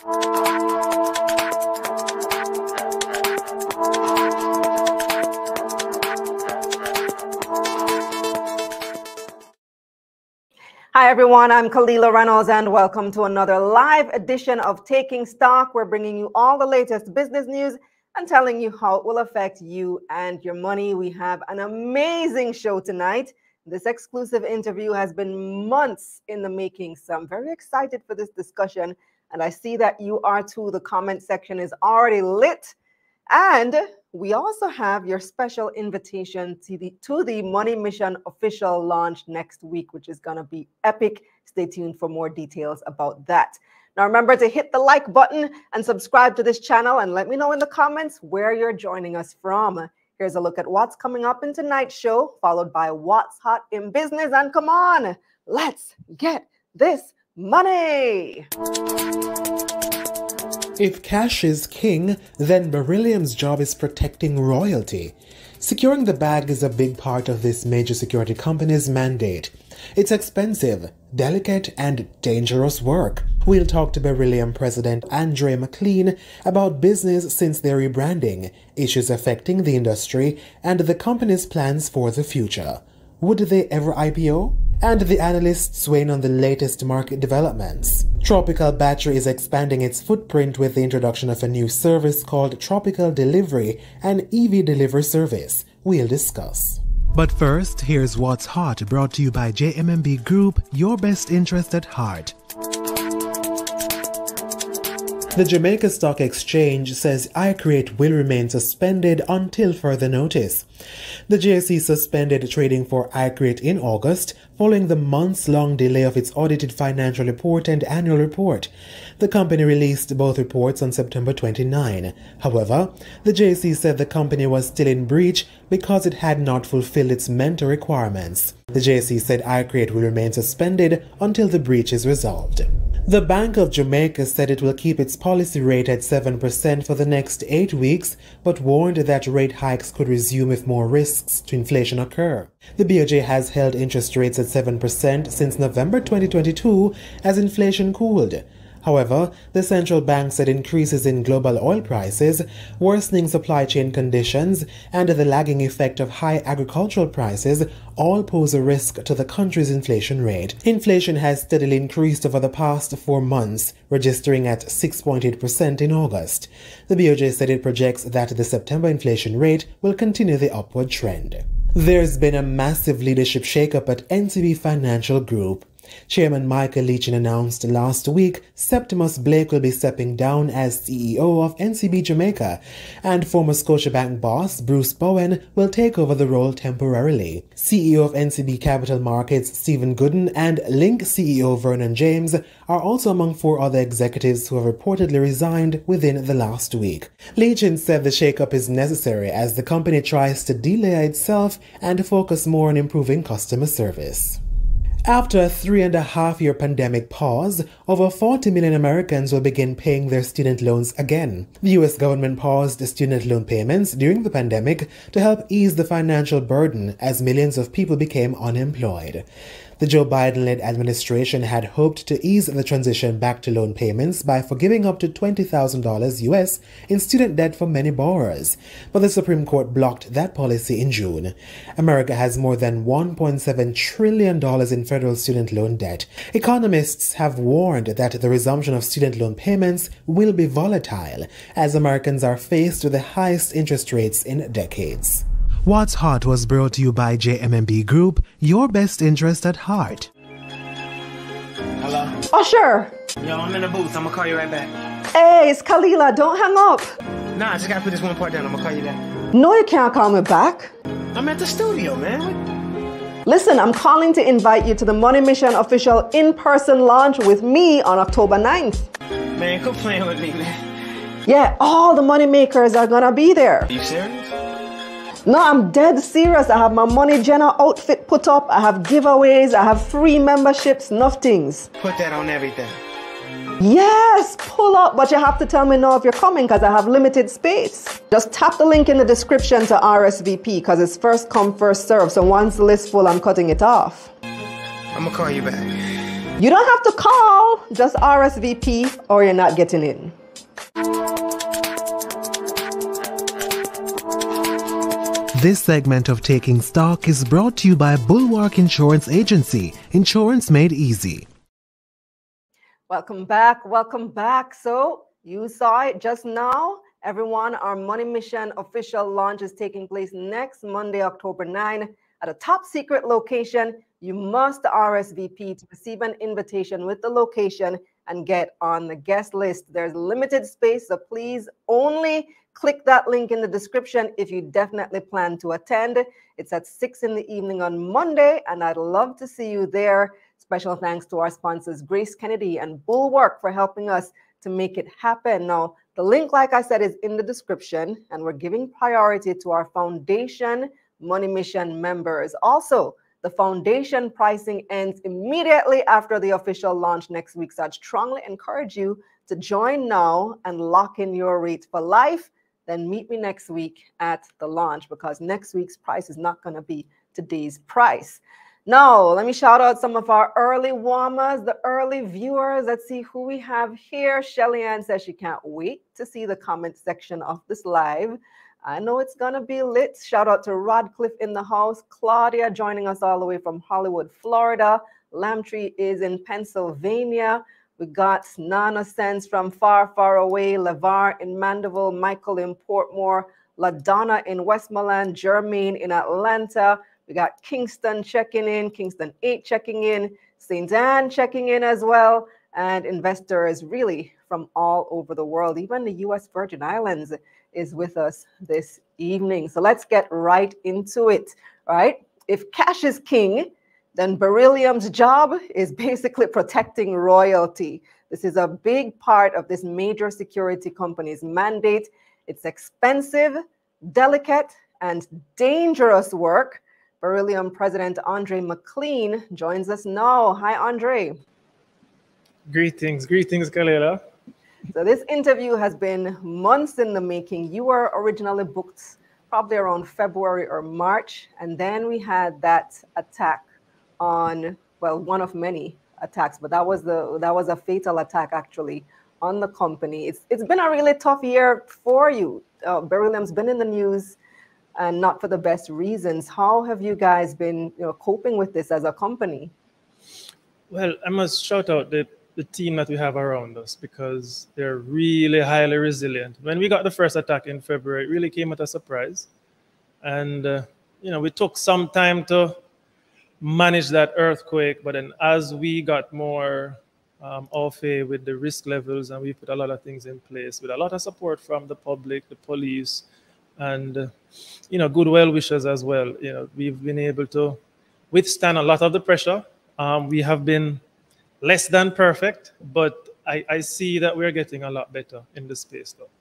Hi, everyone. I'm Kalila Reynolds, and welcome to another live edition of Taking Stock. We're bringing you all the latest business news and telling you how it will affect you and your money. We have an amazing show tonight. This exclusive interview has been months in the making, so I'm very excited for this discussion. And I see that you are too. The comment section is already lit. And we also have your special invitation to the Money Mission official launch next week, which is going to be epic. Stay tuned for more details about that. Now, remember to hit the like button and subscribe to this channel, and let me know in the comments where you're joining us from. Here's a look at what's coming up in tonight's show, followed by what's hot in business. And come on, let's get this money. If cash is king, then Beryllium's job is protecting royalty. Securing the bag is a big part of this major security company's mandate. It's expensive, delicate, and dangerous work. We'll talk to Beryllium President Andre McLean about business since their rebranding, issues affecting the industry, and the company's plans for the future. Would they ever IPO? And the analysts weighing on the latest market developments. Tropical Battery is expanding its footprint with the introduction of a new service called Tropical Delivery, an EV delivery service. We'll discuss. But first, here's What's Hot, brought to you by JMMB Group, your best interest at heart. The Jamaica Stock Exchange says iCreate will remain suspended until further notice. The JSE suspended trading for iCreate in August following the months-long delay of its audited financial report and annual report. The company released both reports on September 29. However, the JSE said the company was still in breach because it had not fulfilled its mentor requirements. The JSE said iCreate will remain suspended until the breach is resolved. The Bank of Jamaica said it will keep its policy rate at 7% for the next 8 weeks, but warned that rate hikes could resume if more risks to inflation occur. The BOJ has held interest rates at 7% since November 2022 as inflation cooled. However, the central bank said increases in global oil prices, worsening supply chain conditions, and the lagging effect of high agricultural prices all pose a risk to the country's inflation rate. Inflation has steadily increased over the past 4 months, registering at 6.8% in August. The BOJ said it projects that the September inflation rate will continue the upward trend. There's been a massive leadership shakeup at NCB Financial Group. Chairman Michael Leachin announced last week Septimus Blake will be stepping down as CEO of NCB Jamaica, and former Scotiabank boss Bruce Bowen will take over the role temporarily. CEO of NCB Capital Markets Stephen Gooden and Link CEO Vernon James are also among 4 other executives who have reportedly resigned within the last week. Leachin said the shakeup is necessary as the company tries to delayer itself and focus more on improving customer service. After a 3.5-year pandemic pause, over 40 million Americans will begin paying their student loans again. The U.S. government paused student loan payments during the pandemic to help ease the financial burden as millions of people became unemployed. The Joe Biden-led administration had hoped to ease the transition back to loan payments by forgiving up to $20,000 US in student debt for many borrowers, but the Supreme Court blocked that policy in June. America has more than $1.7 trillion in federal student loan debt. Economists have warned that the resumption of student loan payments will be volatile, as Americans are faced with the highest interest rates in decades. What's Hot was brought to you by JMMB Group, your best interest at heart. Hello? Oh, sure. Yo, I'm in the booth. I'm gonna call you right back. Hey, it's Kalila. Don't hang up. Nah, I just gotta put this one part down. I'm gonna call you back. No, you can't call me back. I'm at the studio, man. Listen, I'm calling to invite you to the Money Mission official in-person launch with me on October 9th. Man, quit playing with me, man. Yeah, all the money makers are gonna be there. Are you serious? No, I'm dead serious. I have my Money Jenna outfit put up. I have giveaways. I have free memberships, enough things. Put that on everything. Yes, pull up, but you have to tell me now if you're coming because I have limited space. Just tap the link in the description to RSVP because it's first come, first serve. So once the list's full, I'm cutting it off. I'm gonna call you back. You don't have to call, just RSVP or you're not getting in. This segment of Taking Stock is brought to you by Bulwark Insurance Agency, insurance made easy. Welcome back. Welcome back. So you saw it just now. Everyone, our Money Mission official launch is taking place next Monday, October 9 at a top secret location. You must RSVP to receive an invitation with the location and get on the guest list. There's limited space, so please only click that link in the description if you definitely plan to attend. It's at 6 in the evening on Monday, and I'd love to see you there. Special thanks to our sponsors, Grace Kennedy and Bulwark, for helping us to make it happen. Now, the link, like I said, is in the description, and we're giving priority to our Foundation Money Mission members. Also, the foundation pricing ends immediately after the official launch next week, so I'd strongly encourage you to join now and lock in your rate for life. Then meet me next week at the launch, because next week's price is not going to be today's price. Now, let me shout out some of our early warmers, the early viewers. Let's see who we have here. Shelly Ann says she can't wait to see the comment section of this live. I know it's going to be lit. Shout out to Rodcliffe in the house. Claudia joining us all the way from Hollywood, Florida. Lamtree is in Pennsylvania. We got Nana Sense from far, far away. LeVar in Mandeville. Michael in Portmore. LaDonna in Westmoreland. Jermaine in Atlanta. We got Kingston checking in. Kingston 8 checking in. St. Anne checking in as well. And investors really from all over the world. Even the U.S. Virgin Islands is with us this evening. So let's get right into it, right? If cash is king, then Beryllium's job is basically protecting royalty. This is a big part of this major security company's mandate. It's expensive, delicate, and dangerous work. Beryllium President Andre McLean joins us now. Hi, Andre. Greetings, Kalela. So this interview has been months in the making. You were originally booked probably around February or March, and then we had that attack on, well, one of many attacks, but that was a fatal attack actually on the company. It's been a really tough year for you. Beryllium's been in the news, and not for the best reasons. How have you guys been, coping with this as a company? Well, I must shout out the team that we have around us, because they're really highly resilient. When we got the first attack in February, it really came at a surprise. And, we took some time to manage that earthquake, but then as we got more au fait with the risk levels, and we put a lot of things in place with a lot of support from the public, the police, and, good well-wishers as well. We've been able to withstand a lot of the pressure. We have been less than perfect, but I see that we're getting a lot better in the space, though.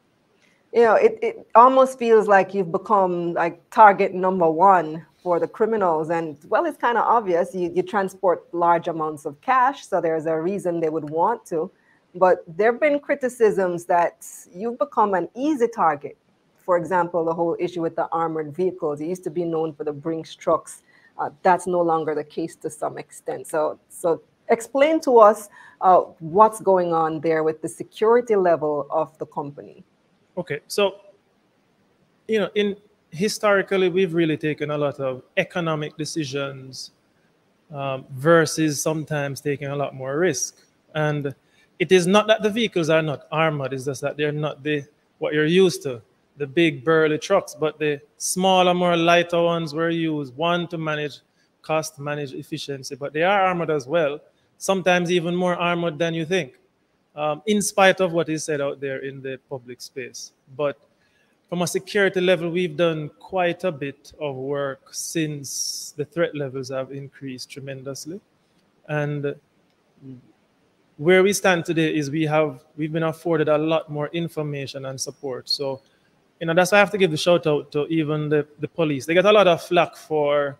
It almost feels like you've become like target number one for the criminals. And, well, it's kind of obvious. You transport large amounts of cash, so there's a reason they would want to. But there have been criticisms that you've become an easy target. For example, the whole issue with the armored vehicles. It used to be known for the Brinks trucks. That's no longer the case to some extent. So explain to us what's going on there with the security level of the company. Okay, so, historically, we've really taken a lot of economic decisions versus sometimes taking a lot more risk. And it is not that the vehicles are not armored, it's just that they're not what you're used to, the big burly trucks, but the smaller, more lighter ones were used, one, to manage cost, manage efficiency, but they are armored as well, sometimes even more armored than you think, in spite of what is said out there in the public space. But from a security level, we've done quite a bit of work since the threat levels have increased tremendously. And where we stand today is we've been afforded a lot more information and support. So, that's why I have to give the shout out to even the police. They get a lot of flack for,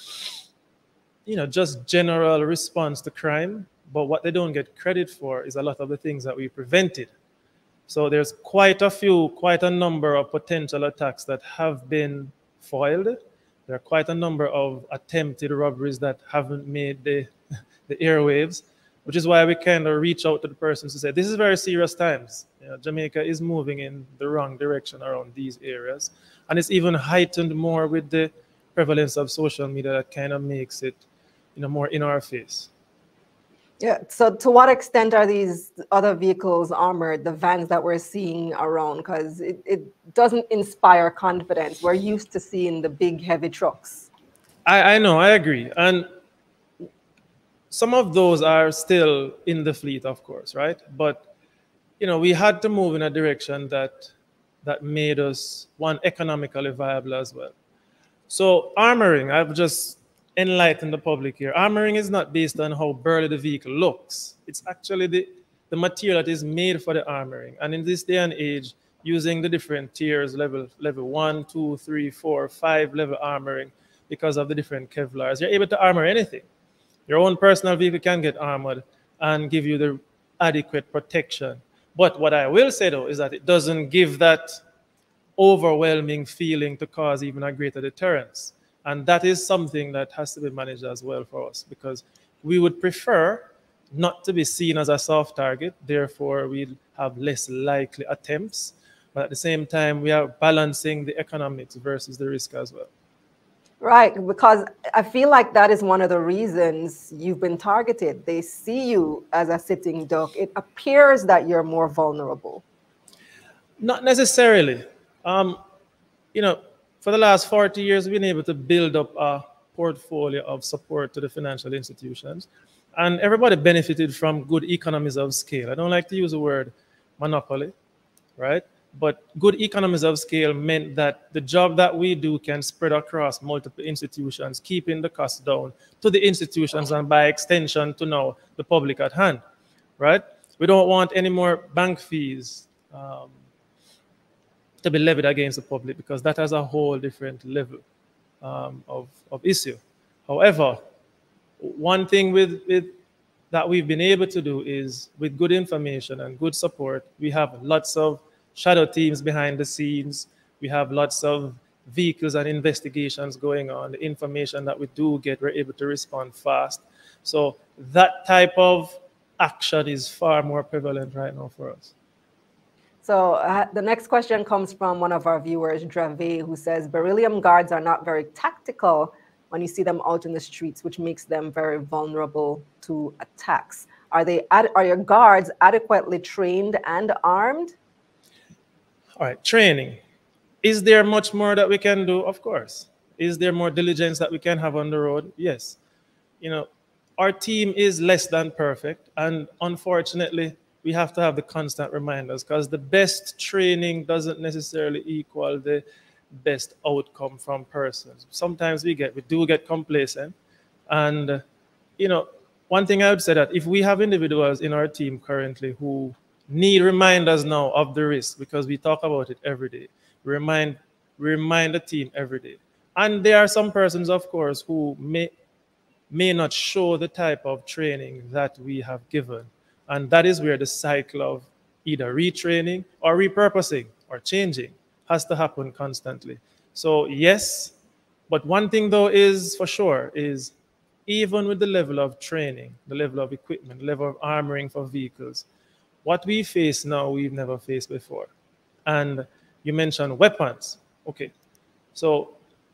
just general response to crime. But what they don't get credit for is a lot of the things that we prevented. So there's quite a number of potential attacks that have been foiled There are quite a number of attempted robberies that haven't made the airwaves, which is why we kind of reach out to the persons to say, this is very serious times. You know, Jamaica is moving in the wrong direction around these areas. And it's even heightened more with the prevalence of social media that kind of makes it, you know, more in our face. Yeah. So to what extent are these other vehicles armored, the vans that we're seeing around? Because it doesn't inspire confidence. We're used to seeing the big, heavy trucks. I know, I agree. And some of those are still in the fleet, of course, right? But, you know, we had to move in a direction that made us, one, economically viable as well. So armoring, I've just enlighten the public here. Armoring is not based on how burly the vehicle looks. It's actually the material that is made for the armoring. And in this day and age, using the different tiers, level 1, 2, 3, 4, 5 level armoring, because of the different Kevlars, you're able to armor anything. Your own personal vehicle can get armored and give you the adequate protection. But what I will say, though, is that it doesn't give that overwhelming feeling to cause even a greater deterrence. And that is something that has to be managed as well for us, because we would prefer not to be seen as a soft target. Therefore, we'll have less likely attempts. But at the same time, we are balancing the economics versus the risk as well. Right, because I feel like that is one of the reasons you've been targeted. They see you as a sitting duck. It appears that you're more vulnerable. Not necessarily. You know, for the last 40 years, we've been able to build up a portfolio of support to the financial institutions. And everybody benefited from good economies of scale. I don't like to use the word monopoly, right? But good economies of scale meant that the job that we do can spread across multiple institutions, keeping the cost down to the institutions and by extension to now the public at hand, right? We don't want any more bank fees to be levied against the public, because that has a whole different level of issue. However, one thing with that we've been able to do is, with good information and good support, we have lots of shadow teams behind the scenes. We have lots of vehicles and investigations going on. The information that we do get, we're able to respond fast. So that type of action is far more prevalent right now for us. So the next question comes from one of our viewers, Drave, who says, beryllium guards are not very tactical when you see them out in the streets, which makes them very vulnerable to attacks. Are your guards adequately trained and armed? All right, training. Is there much more that we can do? Of course. Is there more diligence that we can have on the road? Yes. You know, our team is less than perfect, and unfortunately, we have to have the constant reminders, because the best training doesn't necessarily equal the best outcome from persons. Sometimes we do get complacent. And, you know, one thing I would say that if we have individuals in our team currently who need reminders now of the risk, because we talk about it every day, we remind the team every day. And there are some persons, of course, who may not show the type of training that we have given. And that is where the cycle of either retraining or repurposing or changing has to happen constantly. So yes, but one thing though is for sure is, even with the level of training, the level of equipment, the level of armoring for vehicles, what we face now, we've never faced before. And you mentioned weapons. Okay, so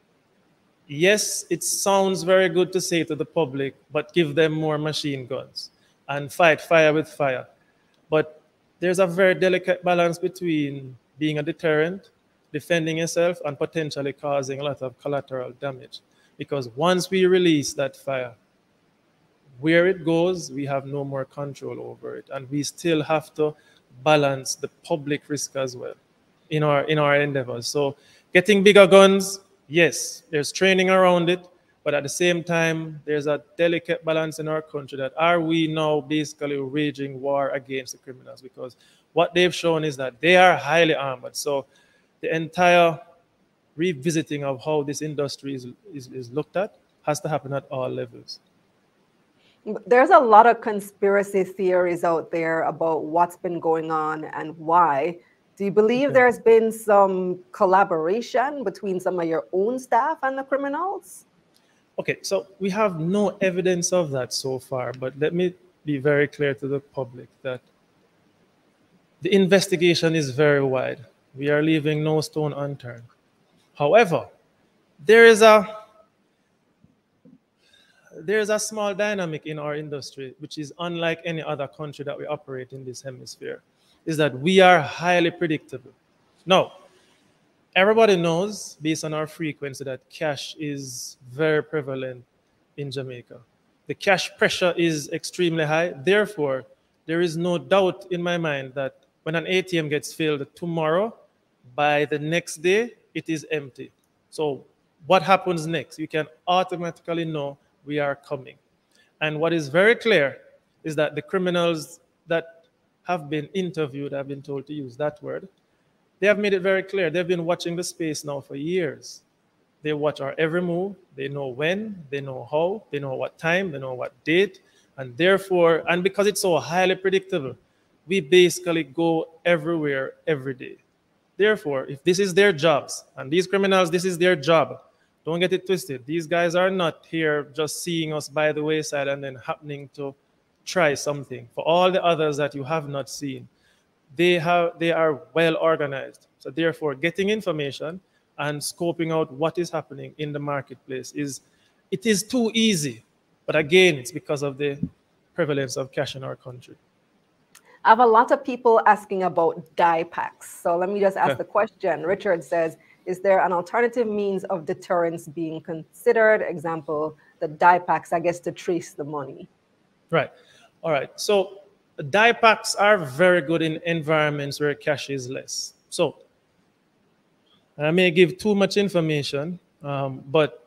yes, it sounds very good to say to the public, but give them more machine guns and fight fire with fire. But there's a very delicate balance between being a deterrent, defending yourself, and potentially causing a lot of collateral damage. Because once we release that fire, where it goes, we have no more control over it. And we still have to balance the public risk as well in our endeavors. So getting bigger guns, yes, there's training around it. But at the same time, there's a delicate balance in our country that, are we now basically waging war against the criminals? Because what they've shown is that they are highly armored. So the entire revisiting of how this industry is looked at has to happen at all levels. There's a lot of conspiracy theories out there about what's been going on and why. Do you believe there's been some collaboration between some of your own staff and the criminals? Okay, so we have no evidence of that so far, but let me be very clear to the public that the investigation is very wide. We are leaving no stone unturned. However, there is a small dynamic in our industry, which is unlike any other country that we operate in this hemisphere, is that we are highly predictable. Now, everybody knows, based on our frequency, that cash is very prevalent in Jamaica. The cash pressure is extremely high. Therefore, there is no doubt in my mind that when an ATM gets filled tomorrow, by the next day, it is empty. So what happens next? You can automatically know we are coming. And what is very clear is that the criminals that have been interviewed, I've been told to use that word, they have made it very clear. They've been watching the space now for years. They watch our every move. They know when, they know how, they know what time, they know what date. And therefore, and because it's so highly predictable, we basically go everywhere, every day. Therefore, if this is their jobs, and these criminals, this is their job, don't get it twisted. These guys are not here just seeing us by the wayside and then happening to try something. For all the others that you have not seen, they are well organized. So therefore, getting information and scoping out what is happening in the marketplace is too easy. But again, it's because of the prevalence of cash in our country. I have a lot of people asking about die packs. So let me just ask the question. Richard says, is there an alternative means of deterrence being considered? Example, the die packs, I guess, to trace the money. Right. All right. So die packs are very good in environments where cash is less. So I may give too much information, but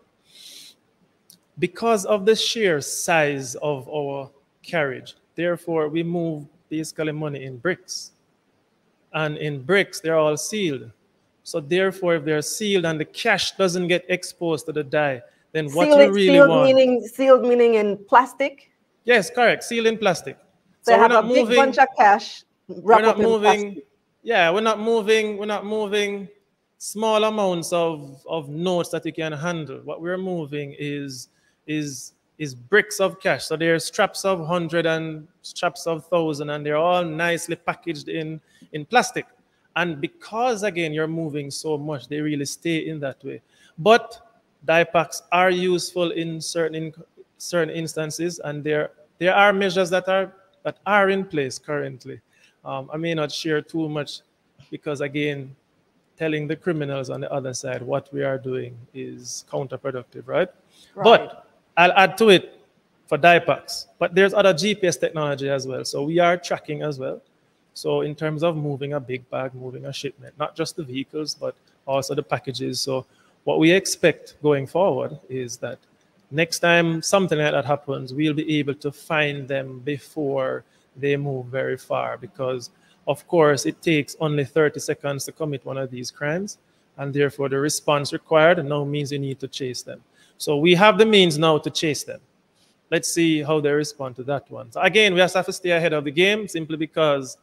because of the sheer size of our carriage, therefore we move basically money in bricks. And in bricks, they're all sealed. So therefore, if they're sealed and the cash doesn't get exposed to the die, then what you really want... Sealed meaning in plastic? Yes, correct. Sealed in plastic. So we're not moving, big bunch of cash. We're not moving... Yeah, we're not moving small amounts of notes that you can handle. What we're moving is bricks of cash. So there's straps of 100 and straps of 1,000, and they're all nicely packaged in plastic. And because, again, you're moving so much, they really stay in that way. But die packs are useful in certain instances, and there are measures that are in place currently. I may not share too much because, again, telling the criminals on the other side what we are doing is counterproductive, right? But I'll add to it for die packs. But there's other GPS technology as well. So we are tracking as well. So in terms of moving a big bag, moving a shipment, not just the vehicles, but also the packages. So what we expect going forward is that next time something like that happens, we'll be able to find them before they move very far, because of course it takes only 30 seconds to commit one of these crimes, and therefore the response required now means you need to chase them. So we have the means now to chase them. Let's see how they respond to that one. So again, we have to stay ahead of the game simply because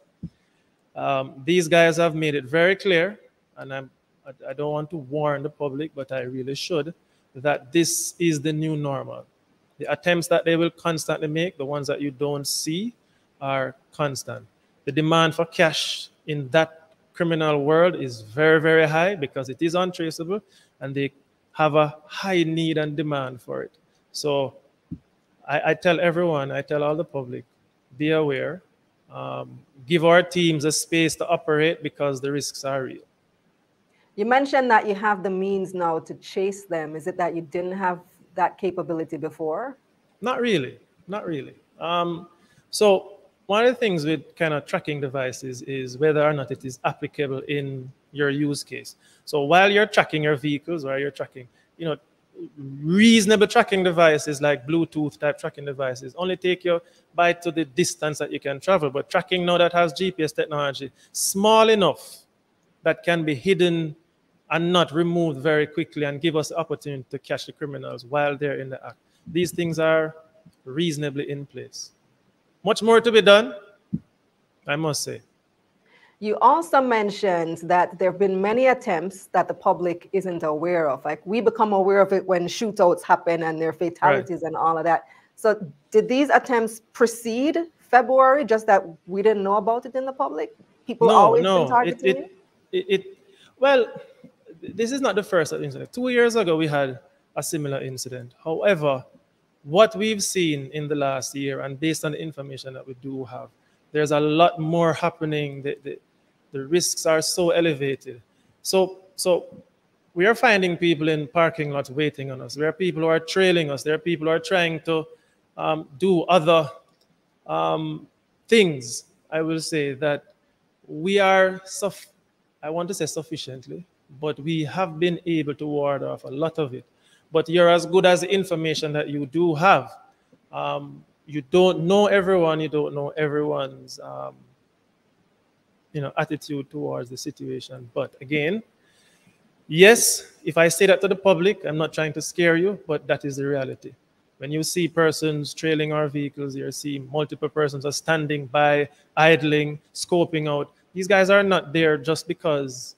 these guys have made it very clear, and I don't want to warn the public, but I really should, that this is the new normal. The attempts that they will constantly make, the ones that you don't see, are constant. The demand for cash in that criminal world is very, very high because it is untraceable, and they have a high need and demand for it. So I tell everyone, I tell all the public, be aware. Give our teams a space to operate because the risks are real. You mentioned that you have the means now to chase them. Is it that you didn't have that capability before? Not really, not really. So one of the things with kind of tracking devices is whether or not it is applicable in your use case. So while you're tracking your vehicles, while you're tracking, reasonable tracking devices like Bluetooth type tracking devices only take you by to the distance that you can travel. But tracking now that has GPS technology, small enough that can be hidden and not removed very quickly and give us the opportunity to catch the criminals while they're in the act. These things are reasonably in place. Much more to be done, I must say. You also mentioned that there have been many attempts that the public isn't aware of. Like we become aware of it when shootouts happen and there are fatalities and all of that. So did these attempts precede February, just that we didn't know about it in the public? People always been targeting well, this is not the first incident. 2 years ago, we had a similar incident. However, what we've seen in the last year, and based on the information that we do have, there's a lot more happening. The risks are so elevated. So we are finding people in parking lots waiting on us. There are people who are trailing us. There are people who are trying to do other things. I will say that we are, I want to say sufficiently, but we have been able to ward off a lot of it. But you're as good as the information that you do have. You don't know everyone. You don't know everyone's attitude towards the situation. But again, yes, if I say that to the public, I'm not trying to scare you, but that is the reality. When you see persons trailing our vehicles, you see multiple persons are standing by, idling, scoping out. These guys are not there just because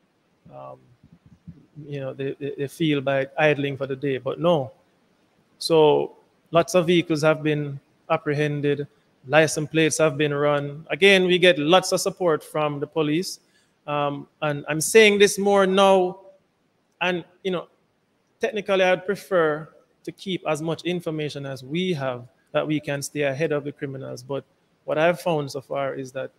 they feel by idling for the day, but no. So lots of vehicles have been apprehended, license plates have been run. Again, we get lots of support from the police. And I'm saying this more now, and technically I'd prefer to keep as much information as we have that we can stay ahead of the criminals. But what I've found so far is that,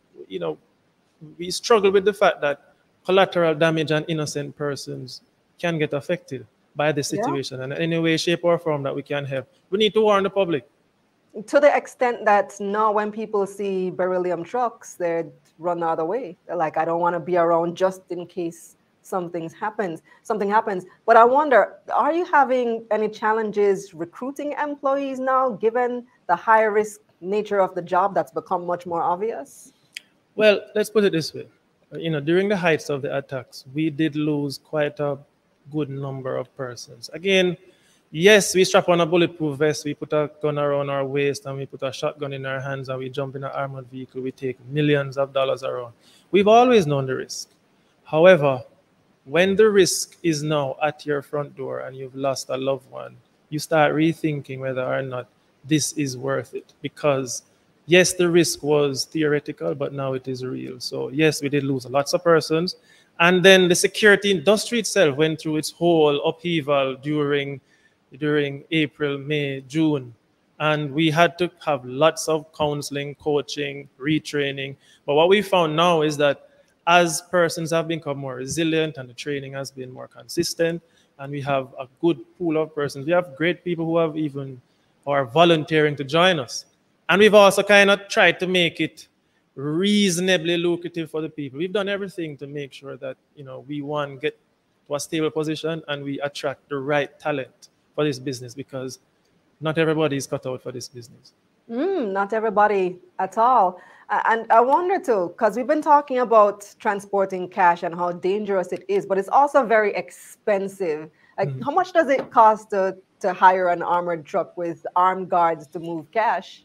we struggle with the fact that collateral damage and innocent persons can get affected by the situation. And in any way, shape, or form that we can help, we need to warn the public. To the extent that now when people see beryllium trucks, they run the other way. They're like, I don't want to be around just in case something happens. But I wonder, are you having any challenges recruiting employees now, given the high risk nature of the job that's become much more obvious? Well, let's put it this way. During the heights of the attacks, we did lose quite a good number of persons. Again, yes, we strap on a bulletproof vest, we put a gun around our waist, and we put a shotgun in our hands, and we jump in an armored vehicle. We take millions of dollars around. We've always known the risk. However, when the risk is now at your front door and you've lost a loved one, you start rethinking whether or not this is worth it. Because yes, the risk was theoretical, but now it is real. So yes, we did lose lots of persons. And then the security industry itself went through its whole upheaval during April, May, June. And we had to have lots of counseling, coaching, retraining. But what we found now is that as persons have become more resilient and the training has been more consistent, and we have a good pool of persons, we have great people who are volunteering to join us. And we've also kind of tried to make it reasonably lucrative for the people. We've done everything to make sure that, we get to a stable position and we attract the right talent for this business, because not everybody is cut out for this business. Not everybody at all. And I wonder too, because we've been talking about transporting cash and how dangerous it is, but it's also very expensive. Like, how much does it cost to hire an armored truck with armed guards to move cash?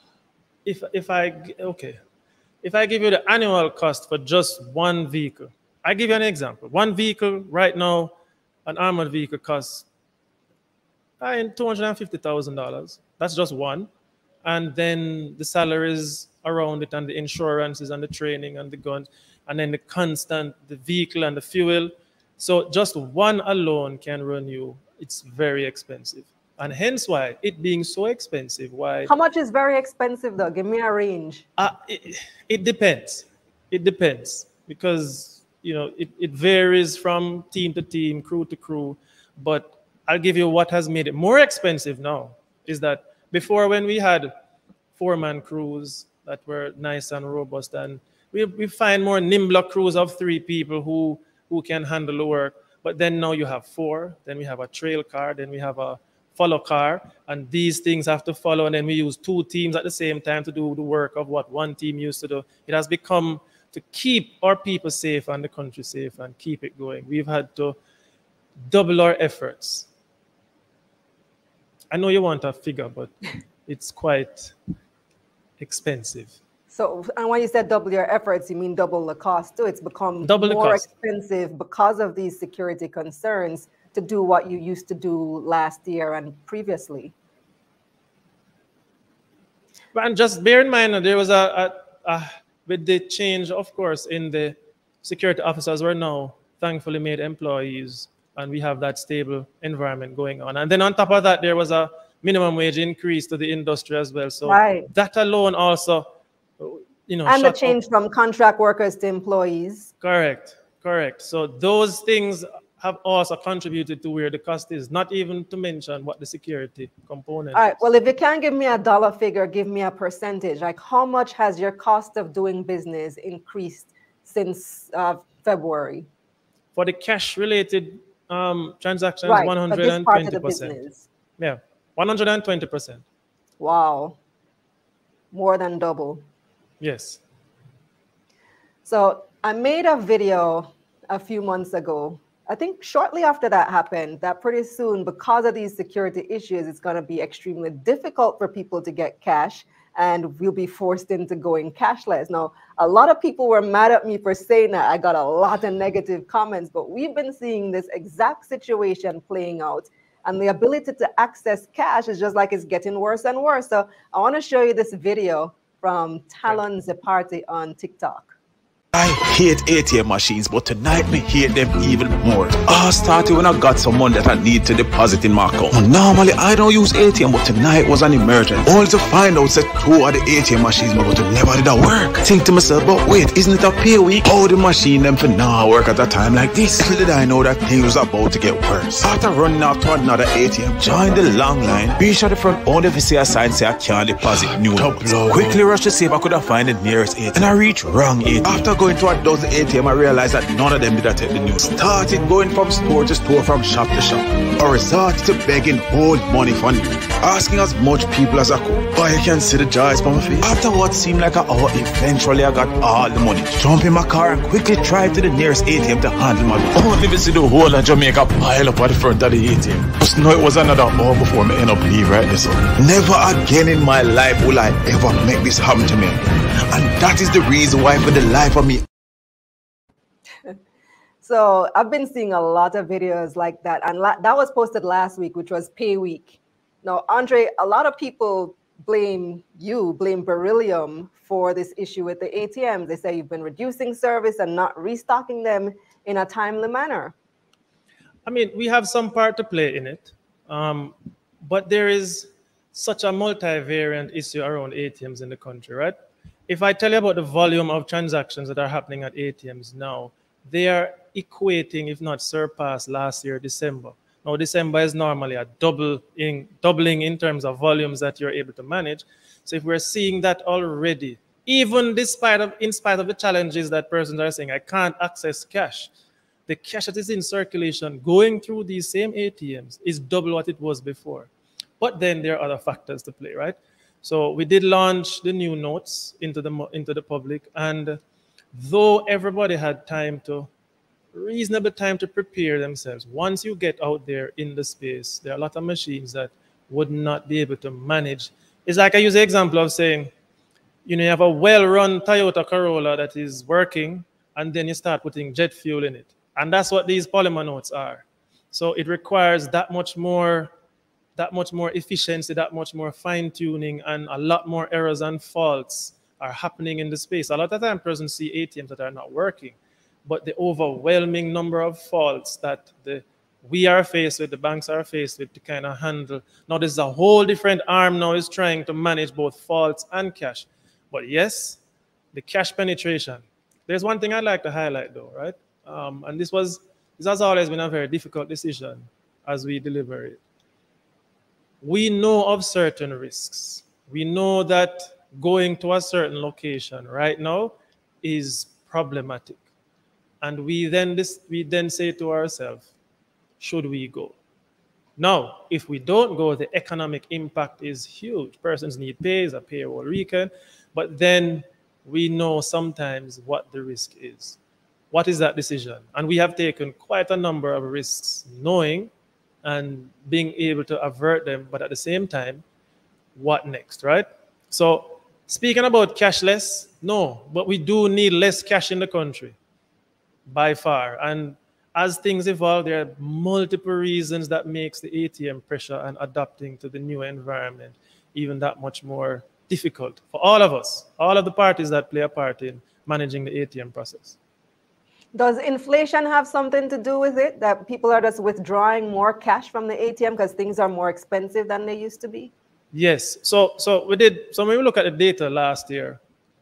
If I give you the annual cost for just one vehicle, I give you an example. One vehicle right now, an armored vehicle costs $250,000. That's just one. And then the salaries around it and the insurances and the training and the guns, and then the vehicle and the fuel. So just one alone can run you. It's very expensive. And hence why it being so expensive, why... How much is very expensive though? Give me a range. It depends. It depends, because, it varies from team to team, crew to crew. But I'll give you what has made it more expensive now is that before, when we had 4-man crews that were nice and robust, and we find more nimbler crews of 3 people who can handle the work. But then now you have 4, then we have a trail car, then we have a follow car, and these things have to follow, and then we use 2 teams at the same time to do the work of what one team used to do. It has become, to keep our people safe and the country safe and keep it going, we've had to double our efforts. I know you want a figure, but it's quite expensive. So, and when you said double your efforts, you mean double the cost too. It's become Double the more cost. expensive because of these security concerns to do what you used to do last year and previously. And just bear in mind, there was with the change, of course, in the security officers were now thankfully made employees, and we have that stable environment going on. And then on top of that, there was a minimum wage increase to the industry as well. So Right. that alone also, you know, And the shut change up. from contract workers to employees. Correct, correct. So those things have also contributed to where the cost is, not even to mention what the security component All right. is. Well, if you can't give me a dollar figure, give me a percentage. Like, how much has your cost of doing business increased since February? For the cash-related transactions, Right. For this part of the 120%. business. Yeah, 120%. Wow. More than double. Yes. So I made a video a few months ago. I think shortly after that happened, that pretty soon, because of these security issues, it's going to be extremely difficult for people to get cash, and we'll be forced into going cashless. Now, a lot of people were mad at me for saying that. I got a lot of negative comments, but we've been seeing this exact situation playing out. And the ability to access cash is just like it's getting worse and worse. So I want to show you this video from Talon Zeparty on TikTok. I hate ATM machines, but tonight me hate them even more. All started when I got some money that I need to deposit in my account. Now, normally I don't use ATM, but tonight was an emergency. Only to find out that 2 of the ATM machines but never did that work. Think to myself, but wait, isn't it a pay week? How the machine them for now work at a time like this? Little did I know that things was about to get worse. After running out to another ATM, join the long line. Be sure the front only if see a sign say I can't deposit new notes. Quickly rush to see if I could find the nearest ATM, and I reached wrong ATM. After going to a dozen ATM, I realized that none of them did take the news. Started going from store to store, from shop to shop. I resorted to begging old money for me, asking as much people as I could. But I can see the joys on my face. After what seemed like an hour, eventually I got all the money. Jump in my car and quickly drive to the nearest ATM to handle my bill. Only to see the whole of Jamaica pile up at the front of the ATM. Just know it was another hour before I end up leave right this one. Never again in my life will I ever make this happen to me. And that is the reason why for the life of me, So I've been seeing a lot of videos like that. And that was posted last week, which was pay week. Now, Andre, a lot of people blame Beryllium for this issue with the ATMs. They say you've been reducing service and not restocking them in a timely manner. I mean, we have some part to play in it. But there is such a multivariant issue around ATMs in the country, right? If I tell you about the volume of transactions that are happening at ATMs now, they are equating, if not surpass, last year, December. Now, December is normally a doubling in terms of volumes that you're able to manage. So if we're seeing that already, even in spite of the challenges that persons are saying, I can't access cash, the cash that is in circulation going through these same ATMs is double what it was before. But then there are other factors to play, right? So we did launch the new notes into the public, and though everybody had reasonable time to prepare themselves, once you get out there in the space, there are a lot of machines that would not be able to manage. It's like I use the example of saying, you have a well-run Toyota Corolla that is working, and then you start putting jet fuel in it. And that's what these polymer notes are. So it requires that much more efficiency, that much more fine-tuning, and a lot more errors and faults are happening in the space. A lot of times persons see ATMs that are not working, but the overwhelming number of faults that we are faced with, the banks are faced with to kind of handle. Now there's a whole different arm now is trying to manage both faults and cash. But yes, the cash penetration. There's one thing I'd like to highlight though, right? And this has always been a very difficult decision as we deliver it. We know of certain risks. We know that going to a certain location right now is problematic. And we then say to ourselves, should we go? Now, if we don't go, the economic impact is huge. Persons need pay, it's a payroll weekend, but then we know sometimes what the risk is. What is that decision? And we have taken quite a number of risks, knowing and being able to avert them, but at the same time, what next, right? So Speaking about cashless, no, but we do need less cash in the country by far. And as things evolve, there are multiple reasons that makes the ATM pressure and adapting to the new environment even that much more difficult for all of us, all of the parties that play a part in managing the ATM process. Does inflation have something to do with it, that people are just withdrawing more cash from the ATM because things are more expensive than they used to be? Yes. So when we look at the data last year,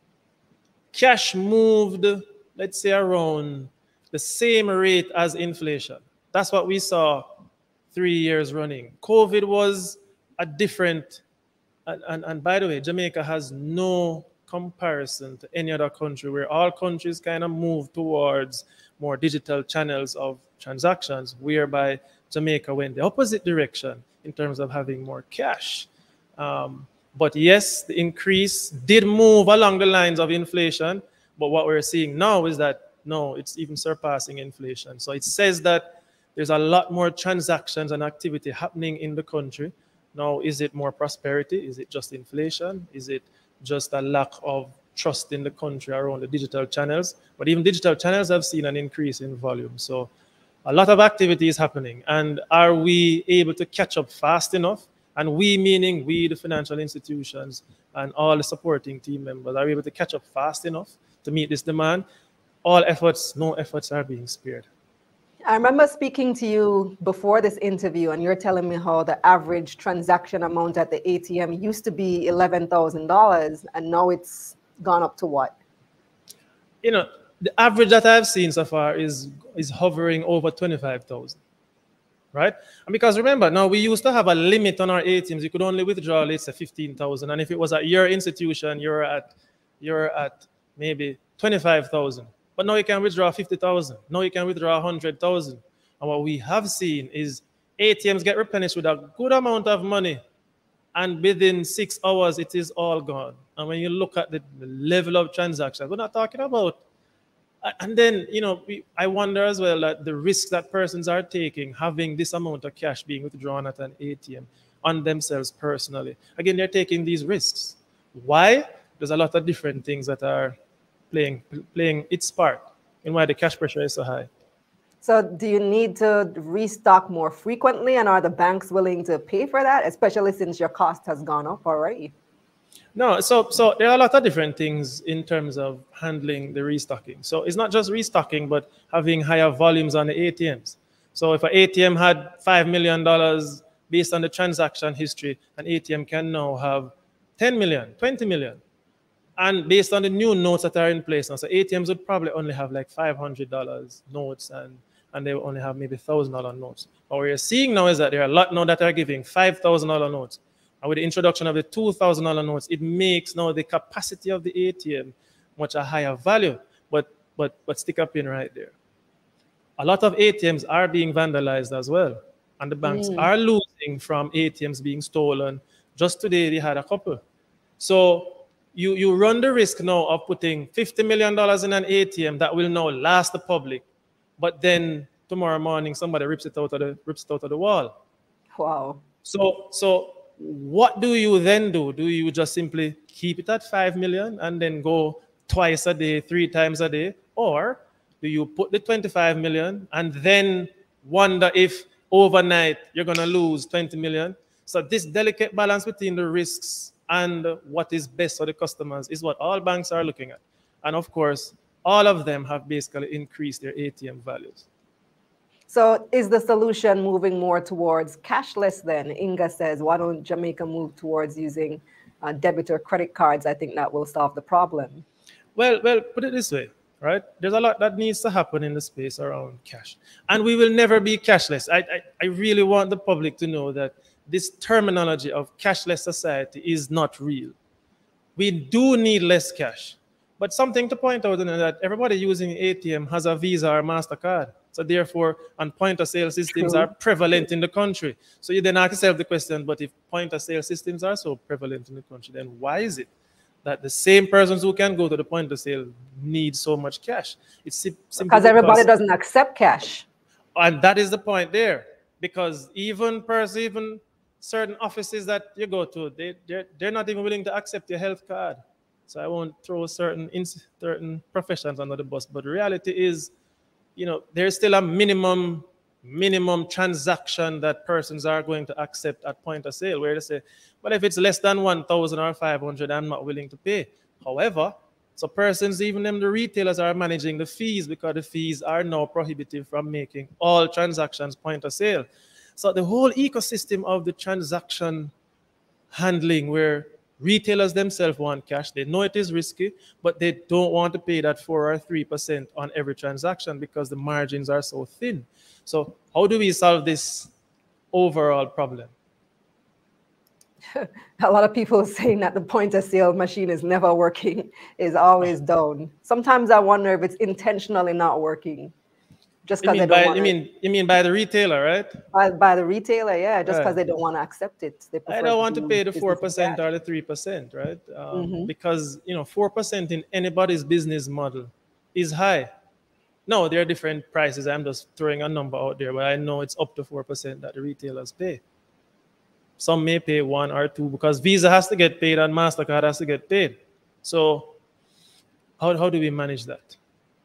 cash moved, let's say, around the same rate as inflation. That's what we saw 3 years running. COVID was a different, and by the way, Jamaica has no comparison to any other country, where all countries kind of move towards more digital channels of transactions, whereby Jamaica went the opposite direction in terms of having more cash. But yes, the increase did move along the lines of inflation. But what we're seeing now is that, no, it's even surpassing inflation. So it says that there's a lot more transactions and activity happening in the country. Now, is it more prosperity? Is it just inflation? Is it just a lack of trust in the country around the digital channels? But even digital channels have seen an increase in volume. So a lot of activity is happening. And are we able to catch up fast enough? And we, meaning we, the financial institutions, and all the supporting team members, are able to catch up fast enough to meet this demand? All efforts, no efforts are being spared. I remember speaking to you before this interview, and you're telling me how the average transaction amount at the ATM used to be $11,000, and now it's gone up to what? You know, the average that I've seen so far is hovering over 25,000. Right? And because remember, now we used to have a limit on our ATMs. You could only withdraw, let's say, 15,000. And if it was at your institution, you're at maybe 25,000. But now you can withdraw 50,000. Now you can withdraw 100,000. And what we have seen is ATMs get replenished with a good amount of money, and within 6 hours, it is all gone. And when you look at the level of transactions, we're not talking about. And then, you know, I wonder as well that the risks that persons are taking, having this amount of cash being withdrawn at an ATM on themselves personally. Again, they're taking these risks. Why? There's a lot of different things that are playing its part in why the cash pressure is so high. So do you need to restock more frequently, and are the banks willing to pay for that, especially since your cost has gone up already? No, so there are a lot of different things in terms of handling the restocking. So it's not just restocking, but having higher volumes on the ATMs. So if an ATM had $5 million based on the transaction history, an ATM can now have 10 million, 20 million. And based on the new notes that are in place now, so ATMs would probably only have like $500 notes, and they will only have maybe $1,000 notes. What we're seeing now is that there are a lot now that are giving $5,000 notes. And with the introduction of the $2,000 notes, it makes now the capacity of the ATM much a higher value. But stick a pin right there. A lot of ATMs are being vandalized as well. And the banks are losing from ATMs being stolen. Just today, they had a couple. So you run the risk now of putting $50 million in an ATM that will now last the public. But then tomorrow morning, somebody rips it out of the wall. Wow. So what do you then do? Do you just simply keep it at 5 million and then go twice a day, 3 times a day? Or do you put the 25 million and then wonder if overnight you're going to lose 20 million? So this delicate balance between the risks and what is best for the customers is what all banks are looking at. And of course, all of them have basically increased their ATM values. So is the solution moving more towards cashless then? Inga says, why don't Jamaica move towards using debit or credit cards? I think that will solve the problem. Well, put it this way, right? There's a lot that needs to happen in the space around cash. And we will never be cashless. I really want the public to know that this terminology of cashless society is not real. We do need less cash. But something to point out is that everybody using ATM has a Visa or MasterCard. So therefore, and point-of-sale systems are prevalent in the country. So you then ask yourself the question, but if point-of-sale systems are so prevalent in the country, then why is it that the same persons who can go to the point-of-sale need so much cash? It's because everybody doesn't accept cash. And that is the point there. Because even certain offices that you go to, they're not even willing to accept your health card. So I won't throw certain professions under the bus, but the reality is, there's still a minimum transaction that persons are going to accept at point of sale, where they say, well, if it's less than 1,000 or 500, I'm not willing to pay. However, so persons, even them, the retailers, are managing the fees, because the fees are now prohibitive from making all transactions point of sale. So the whole ecosystem of the transaction handling, where retailers themselves want cash, they know it is risky, but they don't want to pay that 4 or 3% on every transaction because the margins are so thin. So how do we solve this overall problem? A lot of people saying that the point of sale machine is never working, is always down. Sometimes I wonder if it's intentionally not working. Just because they don't want you mean by the retailer, right? By the retailer, yeah, just because they don't want to accept it. I don't want to pay the 4% or the 3%, right? Because 4% in anybody's business model is high. No, there are different prices. I'm just throwing a number out there, but I know it's up to 4% that the retailers pay. Some may pay 1 or 2 because Visa has to get paid and MasterCard has to get paid. So how do we manage that?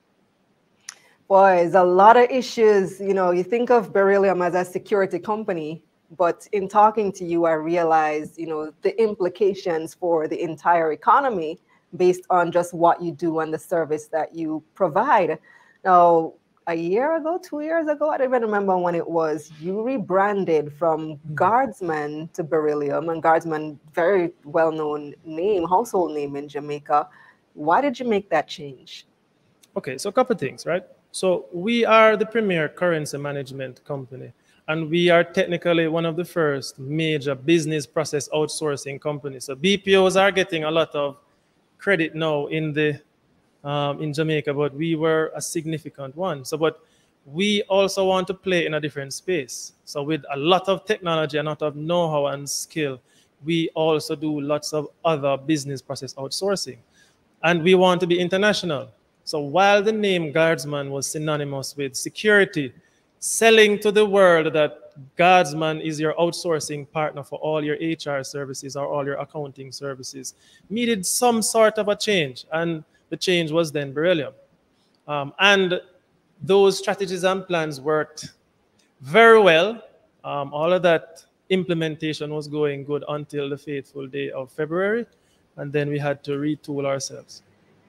Boy, there's a lot of issues. You think of Beryllium as a security company, but in talking to you, I realized, the implications for the entire economy based on just what you do and the service that you provide. Now, a year ago, 2 years ago, I don't even remember when it was, you rebranded from Guardsman to Beryllium, and Guardsman, very well-known name, household name in Jamaica. Why did you make that change? Okay, so a couple of things, right? So we are the premier currency management company, and we are technically one of the first major business process outsourcing companies. So BPOs are getting a lot of credit now in Jamaica, but we were a significant one. So, but we also want to play in a different space. So with a lot of technology, a lot of know-how and skill, we also do lots of other business process outsourcing. And we want to be international. So while the name Guardsman was synonymous with security, selling to the world that Guardsman is your outsourcing partner for all your HR services or all your accounting services needed some sort of a change. And the change was then Beryllium. And those strategies and plans worked very well. All of that implementation was going good until the fateful day of February. And then we had to retool ourselves.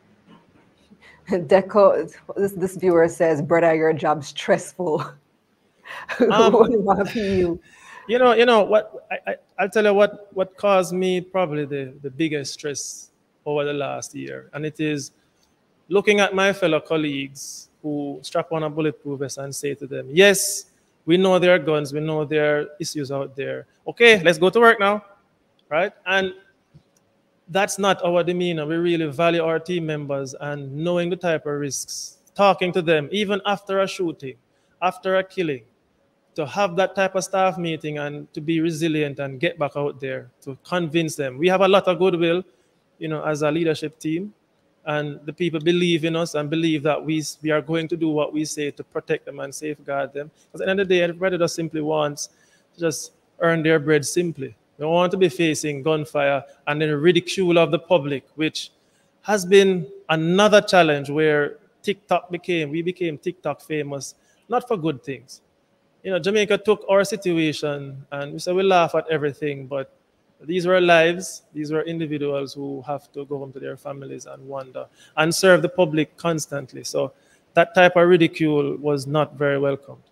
Deco, this viewer says, brother, your job's stressful. What you? I'll tell you what caused me probably the biggest stress over the last year. And it is looking at my fellow colleagues who strap on a bulletproof vest and say to them, yes, we know there are guns, we know there are issues out there. Okay, let's go to work now, right? And that's not our demeanor. We really value our team members, and knowing the type of risks, talking to them, even after a shooting, after a killing, to have that type of staff meeting and to be resilient and get back out there to convince them. We have a lot of goodwill, as a leadership team, and the people believe in us and believe that we are going to do what we say to protect them and safeguard them. Because at the end of the day, everybody just simply wants to just earn their bread simply. We don't want to be facing gunfire and then ridicule of the public, which has been another challenge where we became TikTok famous, not for good things. Jamaica took our situation and we said we laugh at everything, but these were lives, these were individuals who have to go home to their families and wonder and serve the public constantly. So that type of ridicule was not very welcomed.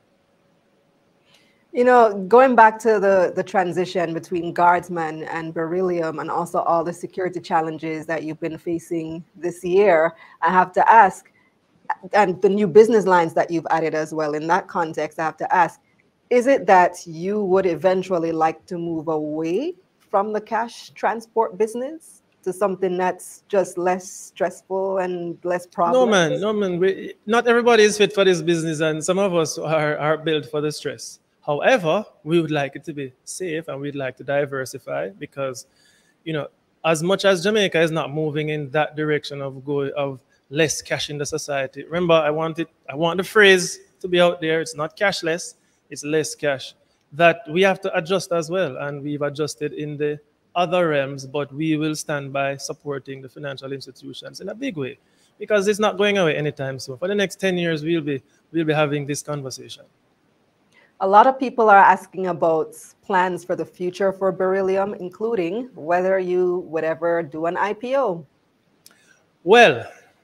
Going back to the transition between Guardsman and Beryllium and also all the security challenges that you've been facing this year, I have to ask, and the new business lines that you've added as well, in that context, I have to ask, is it that you would eventually like to move away from the cash transport business to something that's just less stressful and less problems? No, man. Not everybody is fit for this business, and some of us are built for the stress. However, we would like it to be safe and we'd like to diversify because, as much as Jamaica is not moving in that direction of less cash in the society. Remember, I want the phrase to be out there. It's not cashless, it's less cash. That we have to adjust as well. And we've adjusted in the other realms, but we will stand by supporting the financial institutions in a big way, because it's not going away anytime soon. For the next 10 years, we'll be having this conversation. A lot of people are asking about plans for the future for Beryllium, including whether you would ever do an IPO. Well,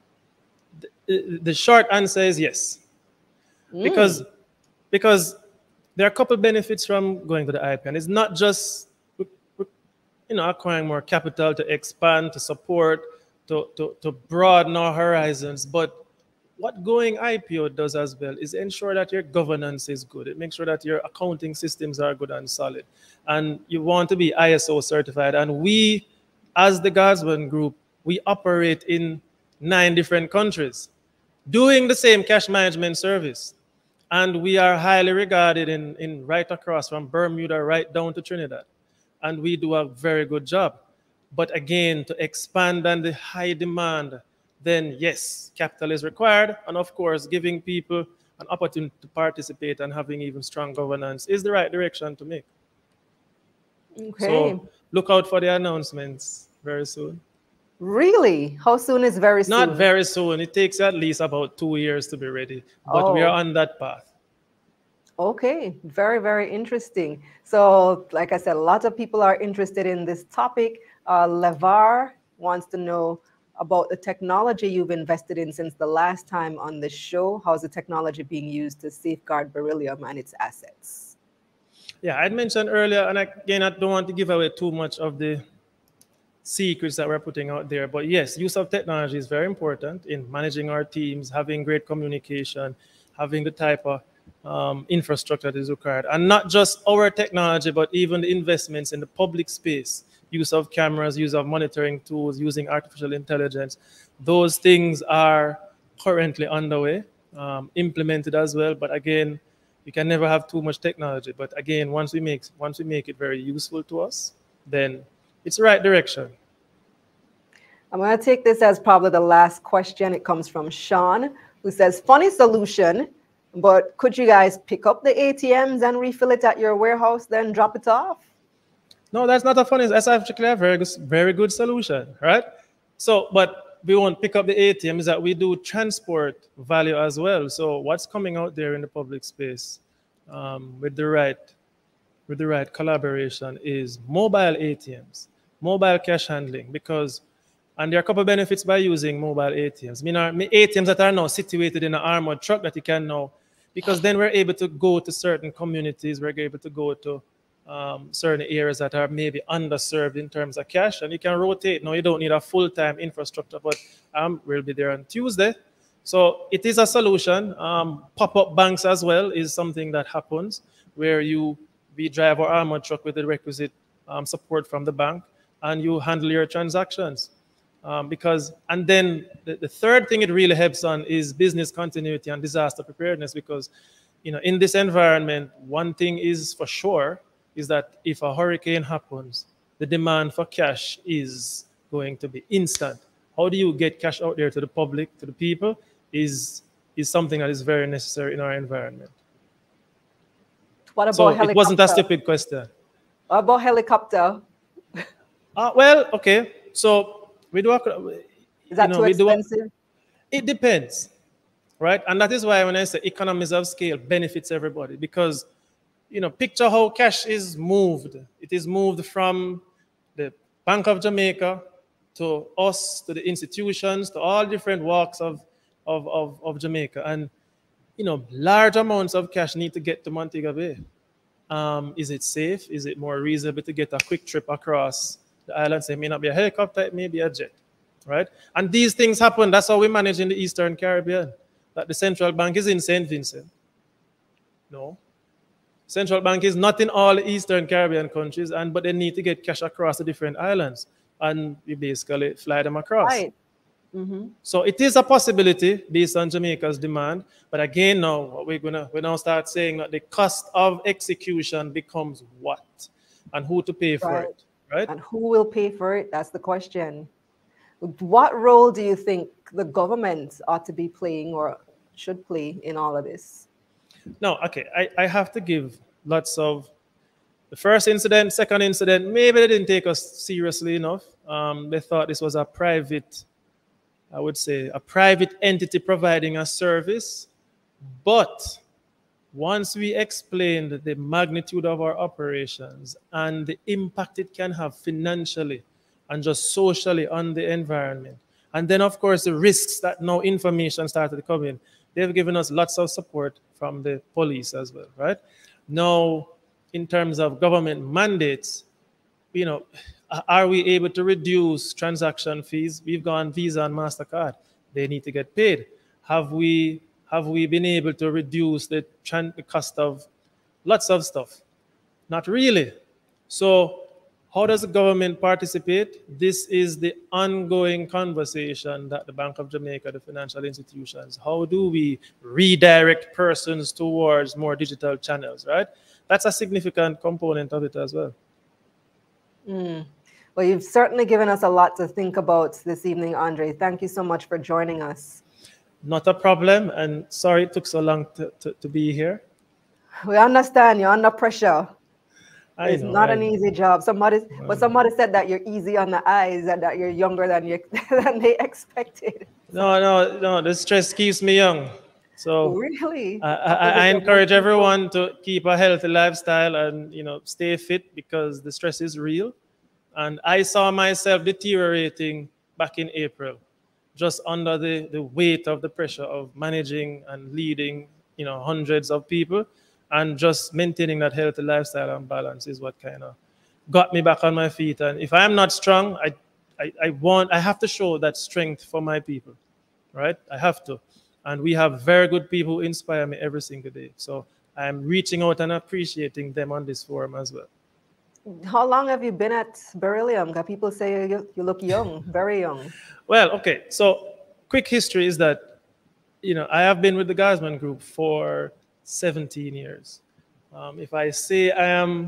the short answer is yes. Because there are a couple benefits from going to the IPO. And it's not just acquiring more capital to expand, to support, to broaden our horizons, but what going IPO does as well is ensure that your governance is good. It makes sure that your accounting systems are good and solid. And you want to be ISO certified. And we, as the Guardsman Group, we operate in 9 different countries doing the same cash management service. And we are highly regarded in right across from Bermuda right down to Trinidad. And we do a very good job. But again, to expand on the high demand, then yes, capital is required. And of course, giving people an opportunity to participate and having even strong governance is the right direction to make. Okay. So look out for the announcements very soon. Really? How soon is very soon? Not very soon. It takes at least about 2 years to be ready. But we are on that path. Okay. Very, very interesting. So like I said, a lot of people are interested in this topic. Levar wants to know about the technology you've invested in since the last time on the show. How's the technology being used to safeguard Beryllium and its assets? Yeah, I'd mentioned earlier, and again, I don't want to give away too much of the secrets that we're putting out there, but yes, use of technology is very important in managing our teams, having great communication, having the type of infrastructure that is required, and not just our technology, but even the investments in the public space. Use of cameras, use of monitoring tools, using artificial intelligence. Those things are currently underway, implemented as well. But again, you can never have too much technology. But again, once we make it very useful to us, then it's the right direction. I'm going to take this as probably the last question. It comes from Sean, who says, funny solution, but could you guys pick up the ATMs and refill it at your warehouse, then drop it off? No, that's not a funny. That's actually a very good solution, right? So, but we won't pick up the ATMs. That we do transport value as well. So, what's coming out there in the public space with the right collaboration is mobile ATMs, mobile cash handling, and there are a couple of benefits by using mobile ATMs. I mean, ATMs that are now situated in an armored truck that you can now, because then we're able to go to certain communities. We're able to go to certain areas that are maybe underserved in terms of cash, and you can rotate. No, you don't need a full-time infrastructure, but we'll be there on Tuesday. So it is a solution. Pop-up banks as well is something that happens where we drive our armored truck with the requisite support from the bank, and you handle your transactions. And then the third thing it really helps on is business continuity and disaster preparedness, because in this environment, one thing is for sure, is that if a hurricane happens, the demand for cash is going to be instant. How do you get cash out there to the public, to the people, is something that is very necessary in our environment. What about helicopter? It wasn't a stupid question. What about helicopter? Well, okay. So we do. Is that too expensive? It depends, right? And that is why when I say economies of scale benefits everybody, because picture how cash is moved. It is moved from the Bank of Jamaica to us, to the institutions, to all different walks of Jamaica. And, large amounts of cash need to get to Montego Bay. Is it safe? Is it more reasonable to get a quick trip across the islands? It may not be a helicopter, it may be a jet, right? And these things happen. That's how we manage in the Eastern Caribbean. That the central bank is in St. Vincent. No. Central bank is not in all Eastern Caribbean countries, but they need to get cash across the different islands, and we basically fly them across. Right. Mm-hmm. So it is a possibility based on Jamaica's demand, but again, now we now start saying that the cost of execution becomes what, and who to pay for it, right? And who will pay for it? That's the question. What role do you think the government ought to be playing or should play in all of this? No, okay, I have to give lots of The first incident, second incident, maybe they didn't take us seriously enough. They thought this was a private, I would say, a private entity providing a service. But once we explained the magnitude of our operations and the impact it can have financially and just socially on the environment, and then, of course, the risks that now information started to come in, they've given us lots of support from the police as well, right? Now, in terms of government mandates, you know, are we able to reduce transaction fees? We've gone Visa and MasterCard. They need to get paid. Have we been able to reduce the cost of lots of stuff? Not really. So how does the government participate? This is the ongoing conversation that the Bank of Jamaica, the financial institutions, how do we redirect persons towards more digital channels, right? That's a significant component of it as well. Well, you've certainly given us a lot to think about this evening, Andre. Thank you so much for joining us. Not a problem, and sorry it took so long to be here. We understand you're under pressure. It's not an easy job. Somebody said that you're easy on the eyes and that you're younger than they expected. No, the stress keeps me young. So really, I encourage everyone to keep a healthy lifestyle and, you know, stay fit, because the stress is real. And I saw myself deteriorating back in April, just under the weight of the pressure of managing and leading, you know, hundreds of people, and just maintaining that healthy lifestyle and balance is what kind of got me back on my feet. And if I'm not strong, I have to show that strength for my people, right? I have to. And we have very good people who inspire me every single day. So I'm reaching out and appreciating them on this forum as well. How long have you been at Beryllium? Because people say you look young, very young. Well, okay. So quick history is that, you know, I have been with the Guardsman Group for 17 years. If I say I am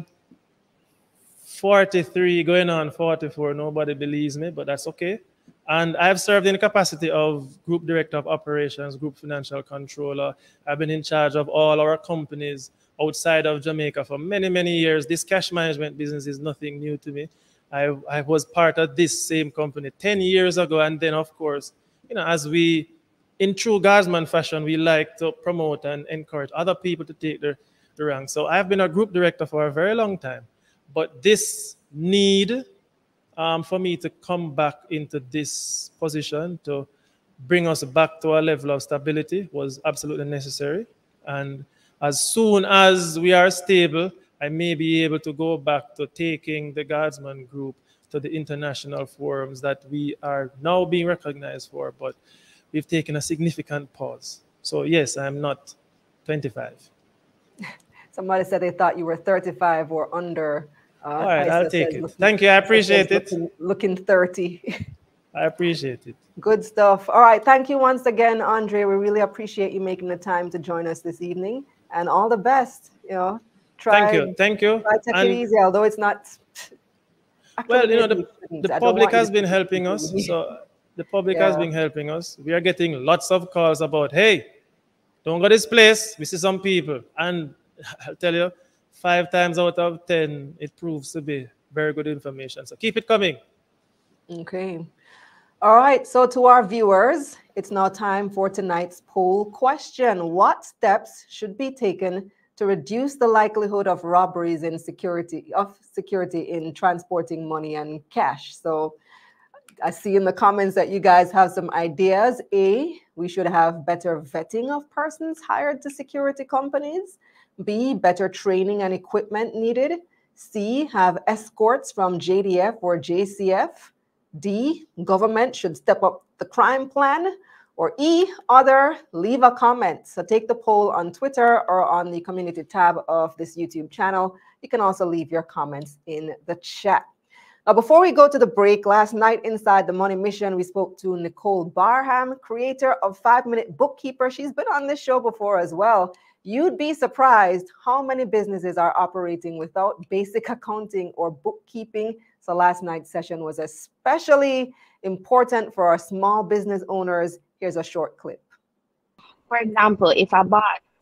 43 going on 44, nobody believes me, but that's okay. And I've served in the capacity of Group Director of Operations, Group Financial Controller. I've been in charge of all our companies outside of Jamaica for many, many years. This cash management business is nothing new to me. I was part of this same company 10 years ago. And then, of course, you know, as we, in true Guardsman fashion, we like to promote and encourage other people to take the rank. So I've been a group director for a very long time. But this need for me to come back into this position to bring us back to a level of stability was absolutely necessary. And as soon as we are stable, I may be able to go back to taking the Guardsman Group to the international forums that we are now being recognized for, but we've taken a significant pause. So yes, I'm not 25. Somebody said they thought you were 35 or under. All right, I'll take it. Thank you. I appreciate it. Looking 30. I appreciate it. Good stuff. All right. Thank you once again, Andre. We really appreciate you making the time to join us this evening, and all the best. You know, thank you. Thank you. Try to take it easy, although it's not. Well, you know, the public has been helping us. So the public has been helping us. We are getting lots of calls about, hey, don't go this place. We see some people. And I'll tell you, 5 times out of 10, it proves to be very good information. So keep it coming. Okay. All right. So to our viewers, it's now time for tonight's poll question. What steps should be taken to reduce the likelihood of robberies in security in transporting money and cash? So I see in the comments that you guys have some ideas. A, we should have better vetting of persons hired to security companies. B, better training and equipment needed. C, have escorts from JDF or JCF. D, government should step up the crime plan. Or E, other, leave a comment. So take the poll on Twitter or on the community tab of this YouTube channel. You can also leave your comments in the chat. Now, before we go to the break, last night inside the Money Mission, we spoke to Nicole Barham, creator of 5-Minute Bookkeeper. She's been on this show before as well. You'd be surprised how many businesses are operating without basic accounting or bookkeeping. So last night's session was especially important for our small business owners. Here's a short clip. For example, if I bought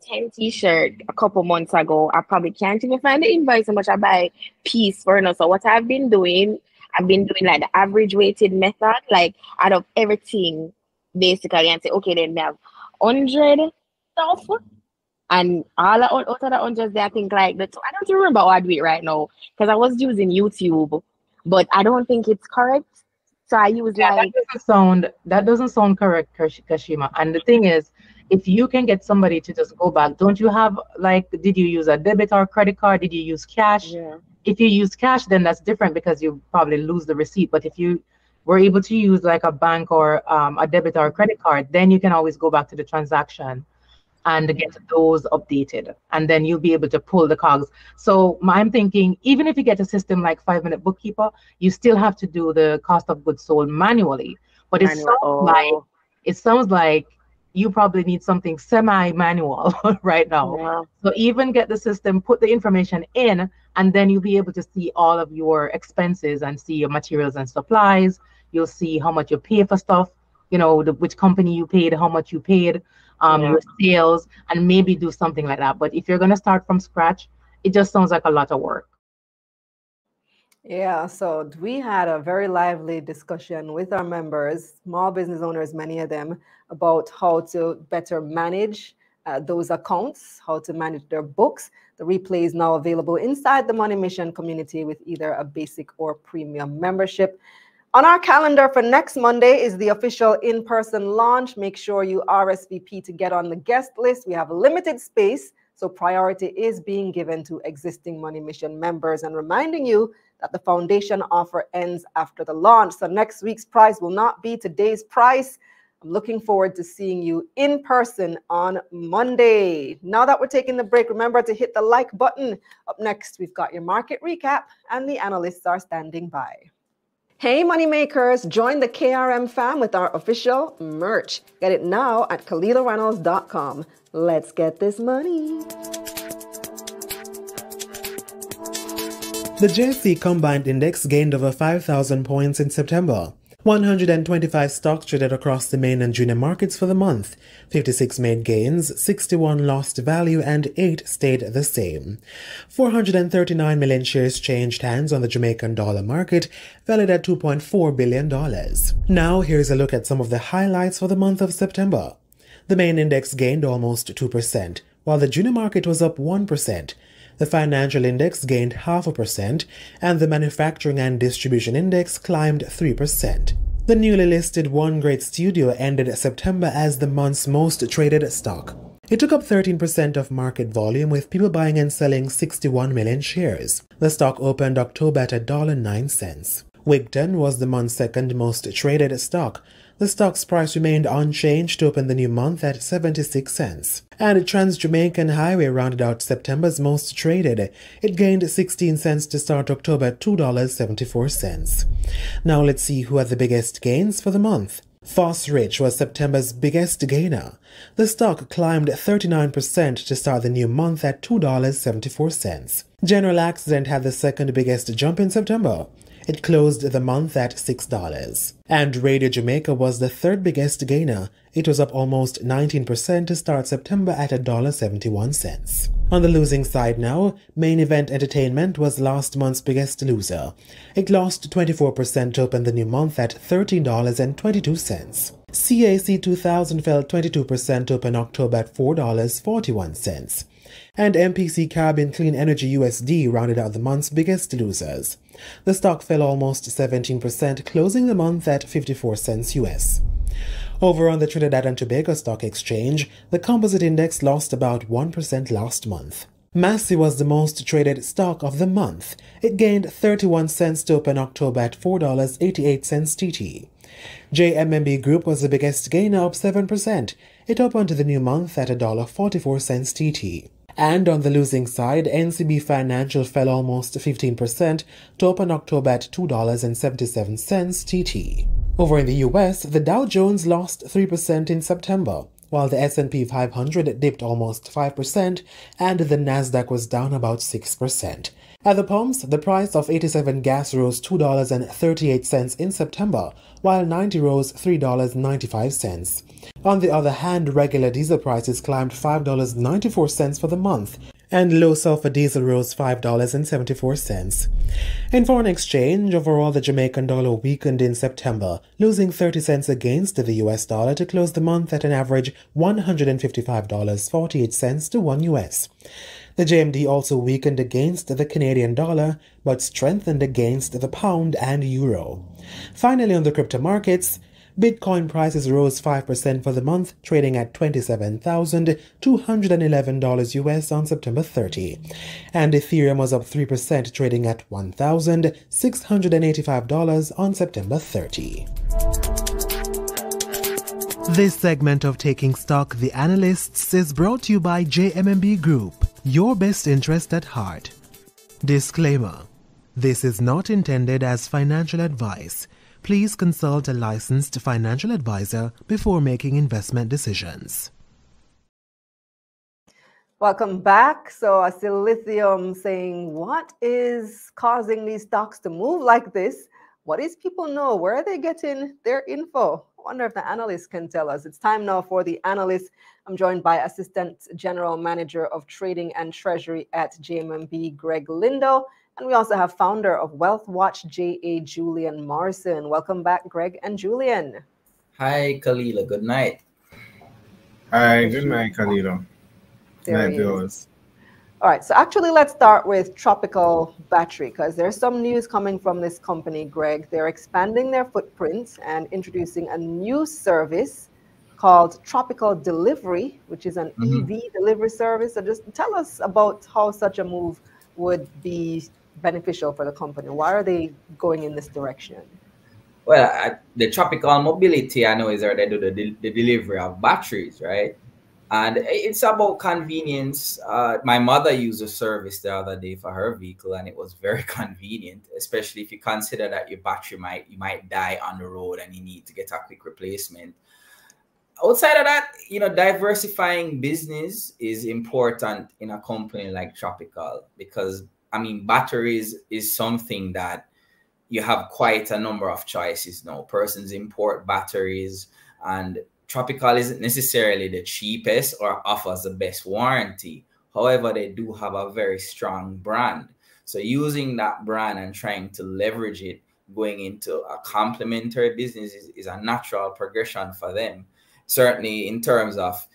10 t-shirt a couple months ago. I probably can't even find the invoice how much I buy piece for now. So what I've been doing like the average weighted method, like out of everything, basically, and say, okay, then we have 100 stuff, and all out of the 100 there, I think like that. I don't remember how I do it right now because I was using YouTube, but I don't think it's correct. So I use like that doesn't sound correct, Kashima. And the thing is, if you can get somebody to just go back, don't you have like, did you use a debit or credit card? Did you use cash? Yeah. If you use cash, then that's different because you probably lose the receipt. But if you were able to use like a bank or a debit or a credit card, then you can always go back to the transaction and get those updated, and then you'll be able to pull the cogs. So I'm thinking, even if you get a system like 5-Minute Bookkeeper, you still have to do the cost of goods sold manually. But it sounds like you probably need something semi-manual right now. Yeah. So even get the system, put the information in, and then you'll be able to see all of your expenses and see your materials and supplies. You'll see how much you pay for stuff, you know, which company you paid, how much you paid, your sales, and maybe do something like that. But if you're going to start from scratch, it just sounds like a lot of work. Yeah, so we had a very lively discussion with our members, small business owners, many of them, about how to better manage those accounts, how to manage their books. The replay is now available inside the Money Mission community with either a basic or premium membership. On our calendar for next Monday is the official in-person launch. Make sure you RSVP to get on the guest list. We have limited space, so priority is being given to existing Money Mission members, and reminding you that the foundation offer ends after the launch. So next week's price will not be today's price. I'm looking forward to seeing you in person on Monday. Now that we're taking the break, remember to hit the like button. Up next, we've got your market recap, and the analysts are standing by. Hey, moneymakers, join the KRM fam with our official merch. Get it now at KalilaReynolds.com. Let's get this money. The JSE Combined Index gained over 5,000 points in September. 125 stocks traded across the main and junior markets for the month. 56 made gains, 61 lost value, and 8 stayed the same. 439 million shares changed hands on the Jamaican dollar market, valued at $2.4 billion. Now here's a look at some of the highlights for the month of September. The main index gained almost 2%, while the junior market was up 1%. The financial index gained 0.5%, and the manufacturing and distribution index climbed 3%. The newly listed One Great Studio ended September as the month's most traded stock. It took up 13% of market volume, with people buying and selling 61 million shares. The stock opened October at $1.09. Wigton was the month's second most traded stock. The stock's price remained unchanged to open the new month at 76 cents. And Trans-Jamaican Highway rounded out September's most traded. It gained 16 cents to start October at $2.74. Now let's see who had the biggest gains for the month. Foss Rich was September's biggest gainer. The stock climbed 39% to start the new month at $2.74. General Accident had the second biggest jump in September. It closed the month at $6. And Radio Jamaica was the third biggest gainer. It was up almost 19% to start September at $1.71. On the losing side now, Main Event Entertainment was last month's biggest loser. It lost 24% to open the new month at $13.22. CAC 2000 fell 22% to open October at $4.41. And MPC Caribbean Clean Energy USD rounded out the month's biggest losers. The stock fell almost 17%, closing the month at 54 cents US. Over on the Trinidad and Tobago Stock Exchange, the composite index lost about 1% last month. Massey was the most traded stock of the month. It gained 31 cents to open October at $4.88 TT. JMMB Group was the biggest gainer, up 7%. It opened the new month at $1.44 TT. And on the losing side, NCB Financial fell almost 15% to open October at $2.77 TT. Over in the US, the Dow Jones lost 3% in September. while the S&P 500 dipped almost 5% and the Nasdaq was down about 6%. At the pumps, the price of 87 gas rose $2.38 in September, while 90 rose $3.95. On the other hand, regular diesel prices climbed $5.94 for the month, and low sulfur diesel rose $5.74. In foreign exchange, overall the Jamaican dollar weakened in September, losing 30 cents against the US dollar to close the month at an average $155.48 to 1 US. The JMD also weakened against the Canadian dollar, but strengthened against the pound and euro. Finally, on the crypto markets, Bitcoin prices rose 5% for the month, trading at $27,211 US on September 30. And Ethereum was up 3%, trading at $1,685 on September 30. This segment of Taking Stock, The Analysts, is brought to you by JMMB Group, your best interest at heart. Disclaimer: this is not intended as financial advice. Please consult a licensed financial advisor before making investment decisions. Welcome back. So I see Lithium saying, what is causing these stocks to move like this? What does people know? Where are they getting their info? I wonder if the analyst can tell us. It's time now for the analyst. I'm joined by Assistant General Manager of Trading and Treasury at JMMB, Greg Lindo. And we also have founder of Wealth Watch, J.A. Julian Morrison. Welcome back, Greg and Julian. Hi, Kalila. Good night. Hi, good night, Kalila. Good night, viewers. All right, so actually let's start with Tropical Battery, because there's some news coming from this company, Greg. They're expanding their footprint and introducing a new service called Tropical Delivery, which is an EV delivery service. So just tell us about how such a move would be beneficial for the company. Why are they going in this direction? Well, the Tropical Mobility, I know, is where they do the delivery of batteries, right? And it's about convenience. My mother used a service the other day for her vehicle, and it was very convenient, especially if you consider that your battery might die on the road and you need to get a quick replacement. Outside of that, diversifying business is important in a company like Tropical, because I mean, batteries is something that you have quite a number of choices now. Persons import batteries, and Tropical isn't necessarily the cheapest or offers the best warranty. However, they do have a very strong brand. So using that brand and trying to leverage it going into a complementary business is a natural progression for them. Certainly in terms of,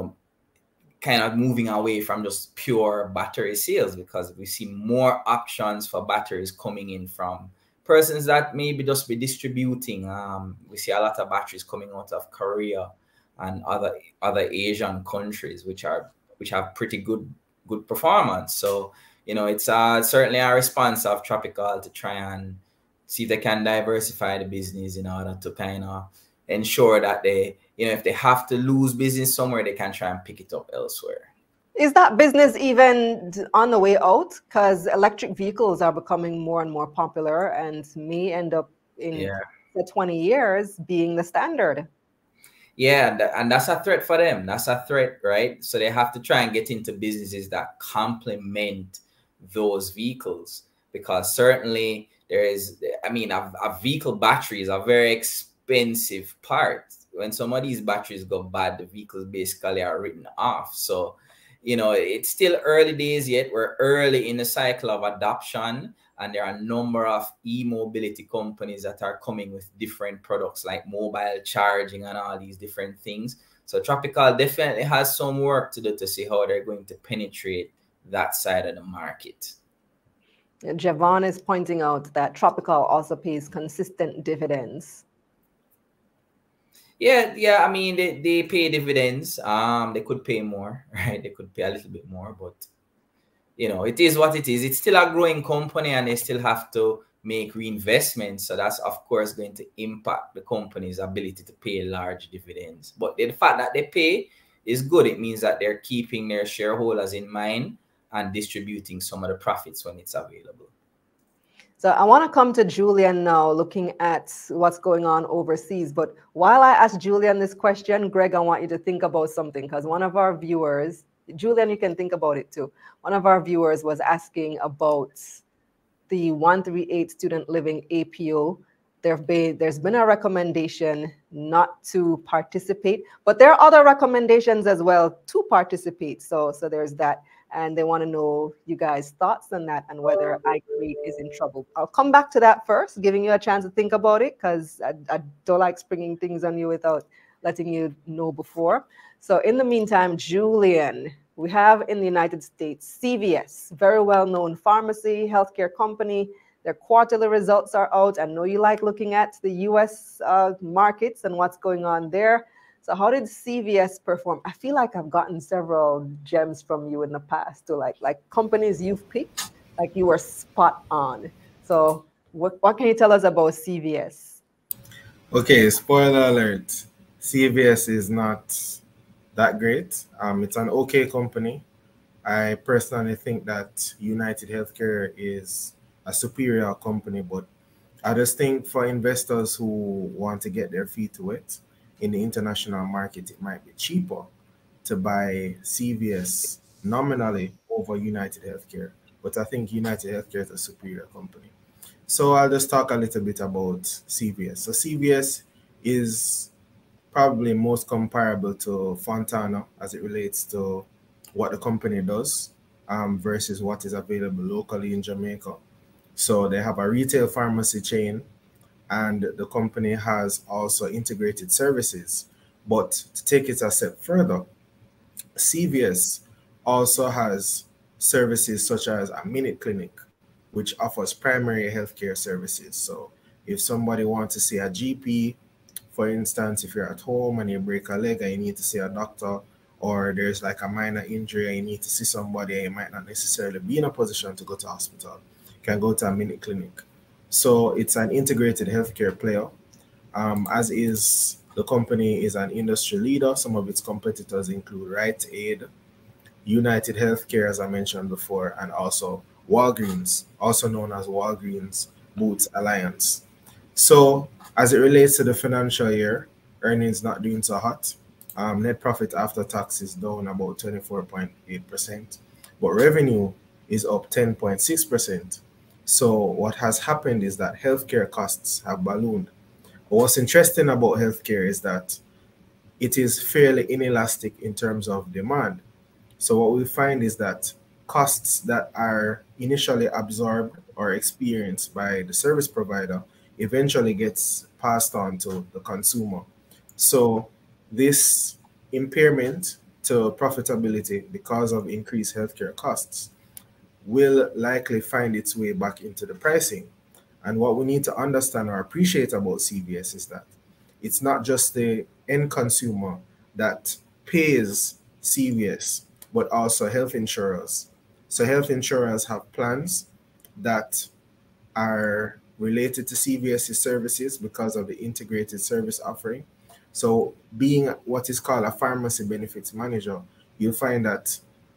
kind of moving away from just pure battery sales, because we see more options for batteries coming in from persons that maybe just be distributing. We see a lot of batteries coming out of Korea and other Asian countries, which have pretty good performance. So, it's certainly a response of Tropical to try and see if they can diversify the business in order to kind of ensure that they, if they have to lose business somewhere, they can try and pick it up elsewhere. Is that business even on the way out? Because electric vehicles are becoming more and more popular and may end up in the 20 years being the standard. Yeah, and that's a threat for them. That's a threat, right? So they have to try and get into businesses that complement those vehicles, because certainly there is, a vehicle battery is a very expensive part. When some of these batteries go bad, the vehicles basically are written off. So, it's still early days yet. We're early in the cycle of adoption, and there are a number of e-mobility companies that are coming with different products like mobile charging and all these different things. So Tropical definitely has some work to do to see how they're going to penetrate that side of the market. Javon is pointing out that Tropical also pays consistent dividends. Yeah. They pay dividends. They could pay more, right? They could pay a little bit more, but it is what it is. It's still a growing company, and they still have to make reinvestments. So that's of course going to impact the company's ability to pay large dividends. But the fact that they pay is good. It means that they're keeping their shareholders in mind and distributing some of the profits when it's available. So I want to come to Julian now, looking at what's going on overseas. But while I ask Julian this question, Greg, I want you to think about something, because one of our viewers, Julian, you can think about it too. One of our viewers was asking about the 138 student living APO. There's been a recommendation not to participate, but there are other recommendations as well to participate. So there's that. And they want to know you guys' thoughts on that and whether iCreate is in trouble. I'll come back to that first, giving you a chance to think about it, because I don't like springing things on you without letting you know before. So in the meantime, Julian, we have in the United States, CVS, very well-known pharmacy, healthcare company. Their quarterly results are out. I know you like looking at the US markets and what's going on there. So how did CVS perform? I feel like I've gotten several gems from you in the past to like companies you've picked, like you were spot on. So what can you tell us about CVS? Okay, spoiler alert. CVS is not that great. It's an okay company. I personally think that United Healthcare is a superior company, but I just think for investors who want to get their feet wet in the international market, it might be cheaper to buy CVS nominally over United Healthcare. But I think United Healthcare is a superior company. So I'll just talk a little bit about CVS. So CVS is probably most comparable to Fontana as it relates to what the company does versus what is available locally in Jamaica. So they have a retail pharmacy chain, and the company has also integrated services. But to take it a step further, CVS also has services such as a Minute Clinic, which offers primary healthcare services. So if somebody wants to see a GP, for instance, if you're at home and you break a leg and you need to see a doctor, or there's like a minor injury and you need to see somebody and you might not necessarily be in a position to go to hospital, you can go to a Minute Clinic. So it's an integrated healthcare player, as is the company is an industry leader. Some of its competitors include Rite Aid, United Healthcare, as I mentioned before, and also Walgreens, also known as Walgreens Boots Alliance. So as it relates to the financial year, earnings not doing so hot. Net profit after tax is down about 24.8%, but revenue is up 10.6%. So what has happened is that healthcare costs have ballooned. But what's interesting about healthcare is that it is fairly inelastic in terms of demand. So what we find is that costs that are initially absorbed or experienced by the service provider eventually gets passed on to the consumer. So this impairment to profitability because of increased healthcare costs will likely find its way back into the pricing. And what we need to understand or appreciate about CVS is that it's not just the end consumer that pays CVS, but also health insurers. So health insurers have plans that are related to CVS's services because of the integrated service offering. So being what is called a pharmacy benefits manager, you'll find that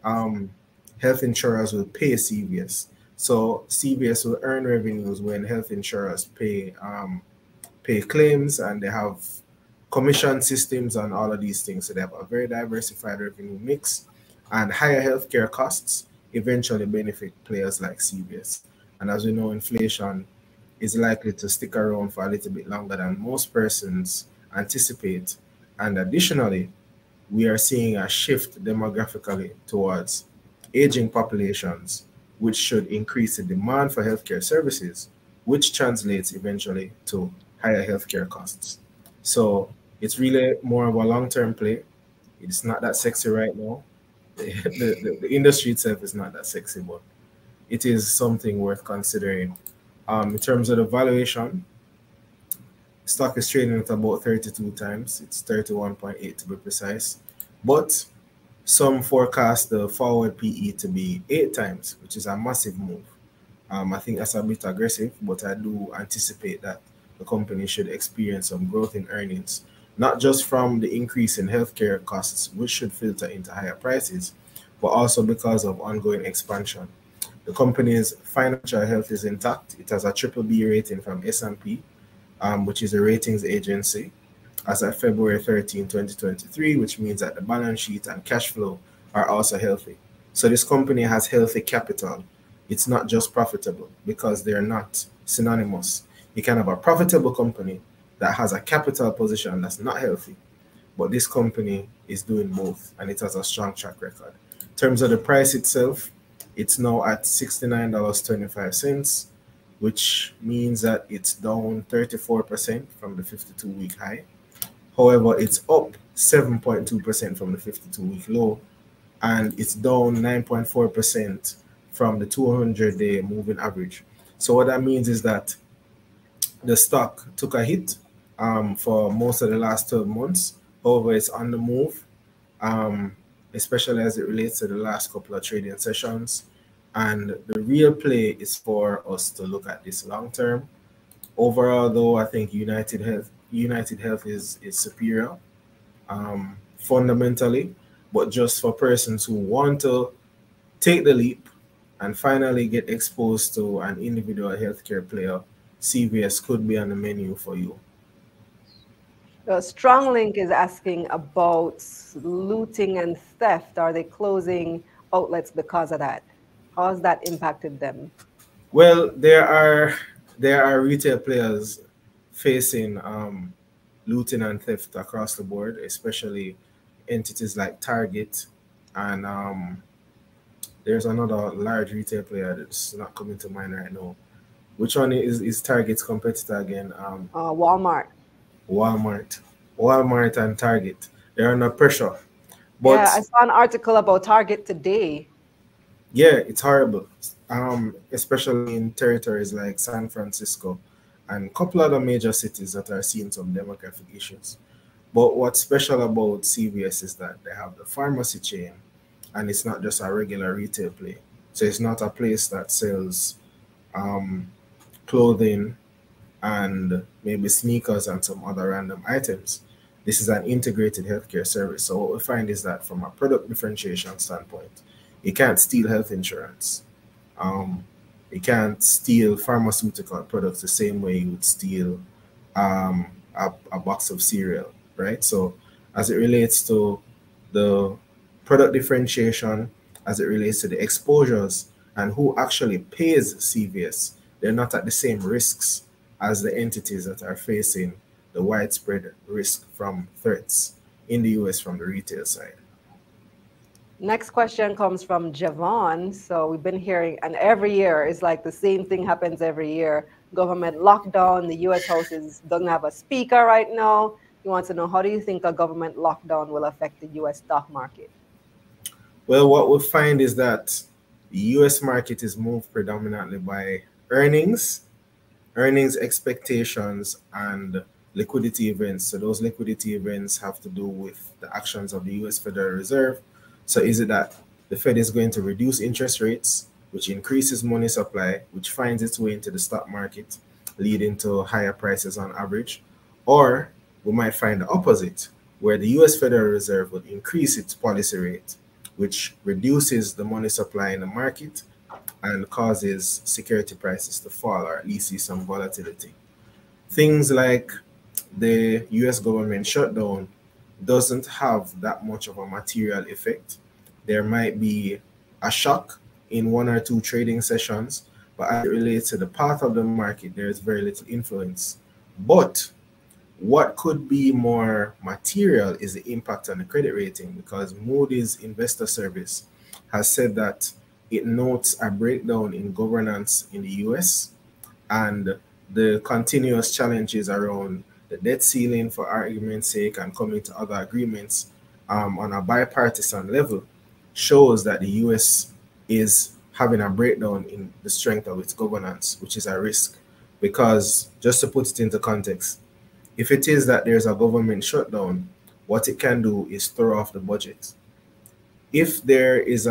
health insurers will pay CVS. So CVS will earn revenues when health insurers pay claims, and they have commission systems and all of these things. So they have a very diversified revenue mix, and higher healthcare costs eventually benefit players like CVS. And as we know, inflation is likely to stick around for a little bit longer than most persons anticipate. And additionally, we are seeing a shift demographically towards aging populations, which should increase the demand for healthcare services, which translates eventually to higher healthcare costs. So it's really more of a long-term play. It's not that sexy right now. The industry itself is not that sexy, but it is something worth considering. In terms of the valuation, stock is trading at about 32 times. It's 31.8 to be precise. But some forecast the forward PE to be 8 times, which is a massive move. I think that's a bit aggressive, but I do anticipate that the company should experience some growth in earnings, not just from the increase in healthcare costs, which should filter into higher prices, but also because of ongoing expansion. The company's financial health is intact. It has a BBB rating from S&P, which is a ratings agency, as of February 13, 2023, which means that the balance sheet and cash flow are also healthy. So this company has healthy capital. It's not just profitable, because they're not synonymous. You can have a profitable company that has a capital position that's not healthy, but this company is doing both, and it has a strong track record. In terms of the price itself, it's now at $69.25, which means that it's down 34% from the 52-week high. However, it's up 7.2% from the 52-week low, and it's down 9.4% from the 200-day moving average. So what that means is that the stock took a hit for most of the last 12 months. However, it's on the move, especially as it relates to the last couple of trading sessions. And the real play is for us to look at this long term. Overall, though, I think United Health is superior fundamentally, but just for persons who want to take the leap and finally get exposed to an individual healthcare player, CVS could be on the menu for you. StrongLink is asking about looting and theft. Are they closing outlets because of that? How has that impacted them? Well, there are retail players facing looting and theft across the board, especially entities like Target, and there's another large retail player that's not coming to mind right now. Which one is Target's competitor again? Walmart. Walmart and Target. They're under pressure. But yeah, I saw an article about Target today. Yeah, it's horrible, especially in territories like San Francisco and a couple other major cities that are seeing some demographic issues. But what's special about CVS is that they have the pharmacy chain, and it's not just a regular retail play. So it's not a place that sells clothing and maybe sneakers and some other random items. This is an integrated healthcare service. So what we find is that from a product differentiation standpoint, you can't steal health insurance. You can't steal pharmaceutical products the same way you would steal a box of cereal, right? So as it relates to the product differentiation, as it relates to the exposures and who actually pays CVS, they're not at the same risks as the entities that are facing the widespread risk from threats in the US from the retail side. Next question comes from Javon. So we've been hearing, and every year is like the same thing happens every year. Government lockdown, the US House doesn't have a speaker right now. He wants to know, how do you think a government lockdown will affect the US stock market? Well, what we find is that the US market is moved predominantly by earnings expectations, and liquidity events. So those liquidity events have to do with the actions of the US Federal Reserve. So is it that the Fed is going to reduce interest rates, which increases money supply, which finds its way into the stock market, leading to higher prices on average? Or we might find the opposite, where the US Federal Reserve will increase its policy rate, which reduces the money supply in the market and causes security prices to fall, or at least see some volatility. Things like the US government shutdown doesn't have that much of a material effect. There might be a shock in one or two trading sessions, but as it relates to the path of the market, there is very little influence. But what could be more material is the impact on the credit rating, because Moody's Investor Service has said that it notes a breakdown in governance in the US and the continuous challenges around the debt ceiling, for argument's sake, and coming to other agreements on a bipartisan level shows that the US is having a breakdown in the strength of its governance, which is a risk. Because just to put it into context, if it is that there's a government shutdown, what it can do is throw off the budget. If there's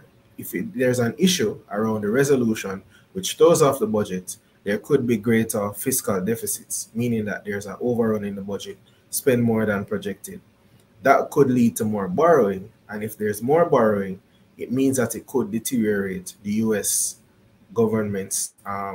an issue around the resolution which throws off the budget, there could be greater fiscal deficits, meaning that there's an overrun in the budget, spend more than projected. That could lead to more borrowing, and if there's more borrowing, it means that it could deteriorate the US government's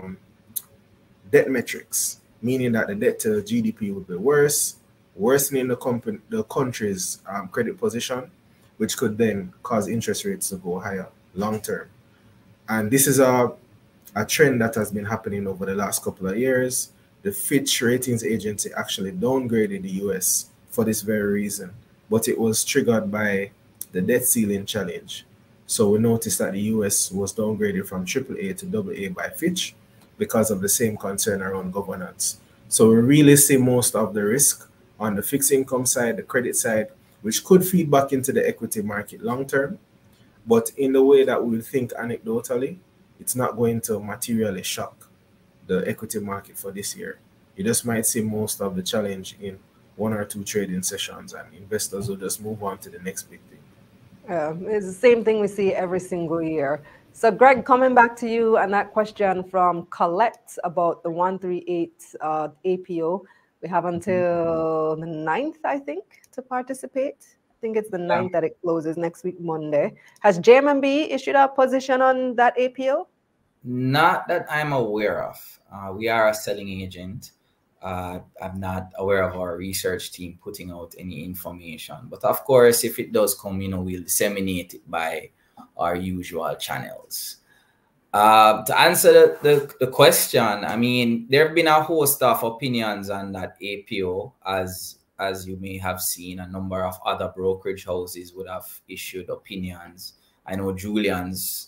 debt metrics, meaning that the debt to GDP would be worse, worsening the country's credit position, which could then cause interest rates to go higher long term. And this is a trend that has been happening over the last couple of years. The Fitch Ratings Agency actually downgraded the US for this very reason, but it was triggered by the debt ceiling challenge. So we noticed that the US was downgraded from AAA to AA by Fitch because of the same concern around governance. So we really see most of the risk on the fixed income side, the credit side, which could feed back into the equity market long term. But in the way that we think anecdotally, it's not going to materially shock the equity market for this year. You just might see most of the challenge in 1 or 2 trading sessions, and investors will just move on to the next big thing. It's the same thing we see every single year. So Greg, coming back to you and that question from Colette about the 138 APO. We have until the 9th, I think, to participate. I think it's the 9th that it closes next week, Monday. Has JMMB issued a position on that APO? Not that I'm aware of. We are a selling agent. I'm not aware of our research team putting out any information. But of course, if it does come, we'll disseminate it by our usual channels. To answer the question, I mean, there have been a host of opinions on that APO. As you may have seen, a number of other brokerage houses would have issued opinions. I know Julian's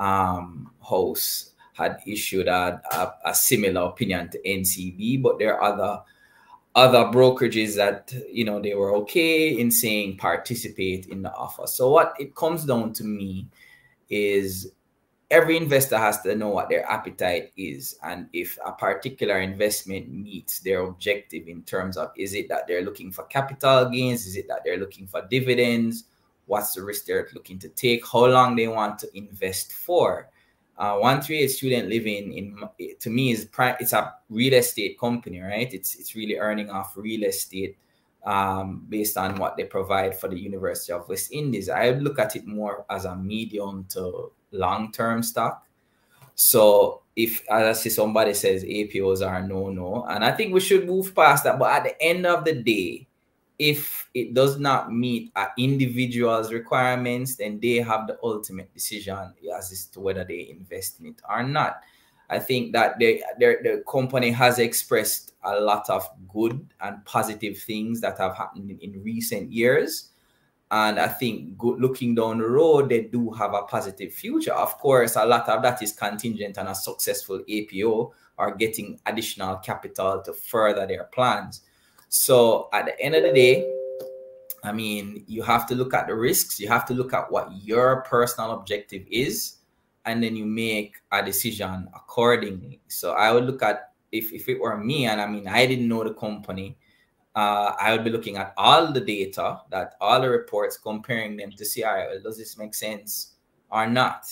house had issued a similar opinion to NCB, but there are other brokerages that, they were okay in saying participate in the offer. So what it comes down to me is every investor has to know what their appetite is, and if a particular investment meets their objective in terms of, is it that they're looking for capital gains? Is it that they're looking for dividends? What's the risk they're looking to take? How long they want to invest for? 138 Student Living, to me, it's a real estate company, right? It's really earning off real estate based on what they provide for the University of West Indies. I would look at it more as a medium to long-term stock. So if, as I see, somebody says APOs are no, and I think we should move past that. But at the end of the day, if it does not meet an individual's requirements, then they have the ultimate decision as to whether they invest in it or not. I think that the company has expressed a lot of good and positive things that have happened in recent years. And I think looking down the road, they do have a positive future. Of course, a lot of that is contingent on a successful APO or getting additional capital to further their plans. So at the end of the day, I mean, you have to look at the risks. You have to look at what your personal objective is, and then you make a decision accordingly. So I would look at, if it were me, and I mean, I didn't know the company, I would be looking at all the data, all the reports, comparing them to see, all right, well, does this make sense or not?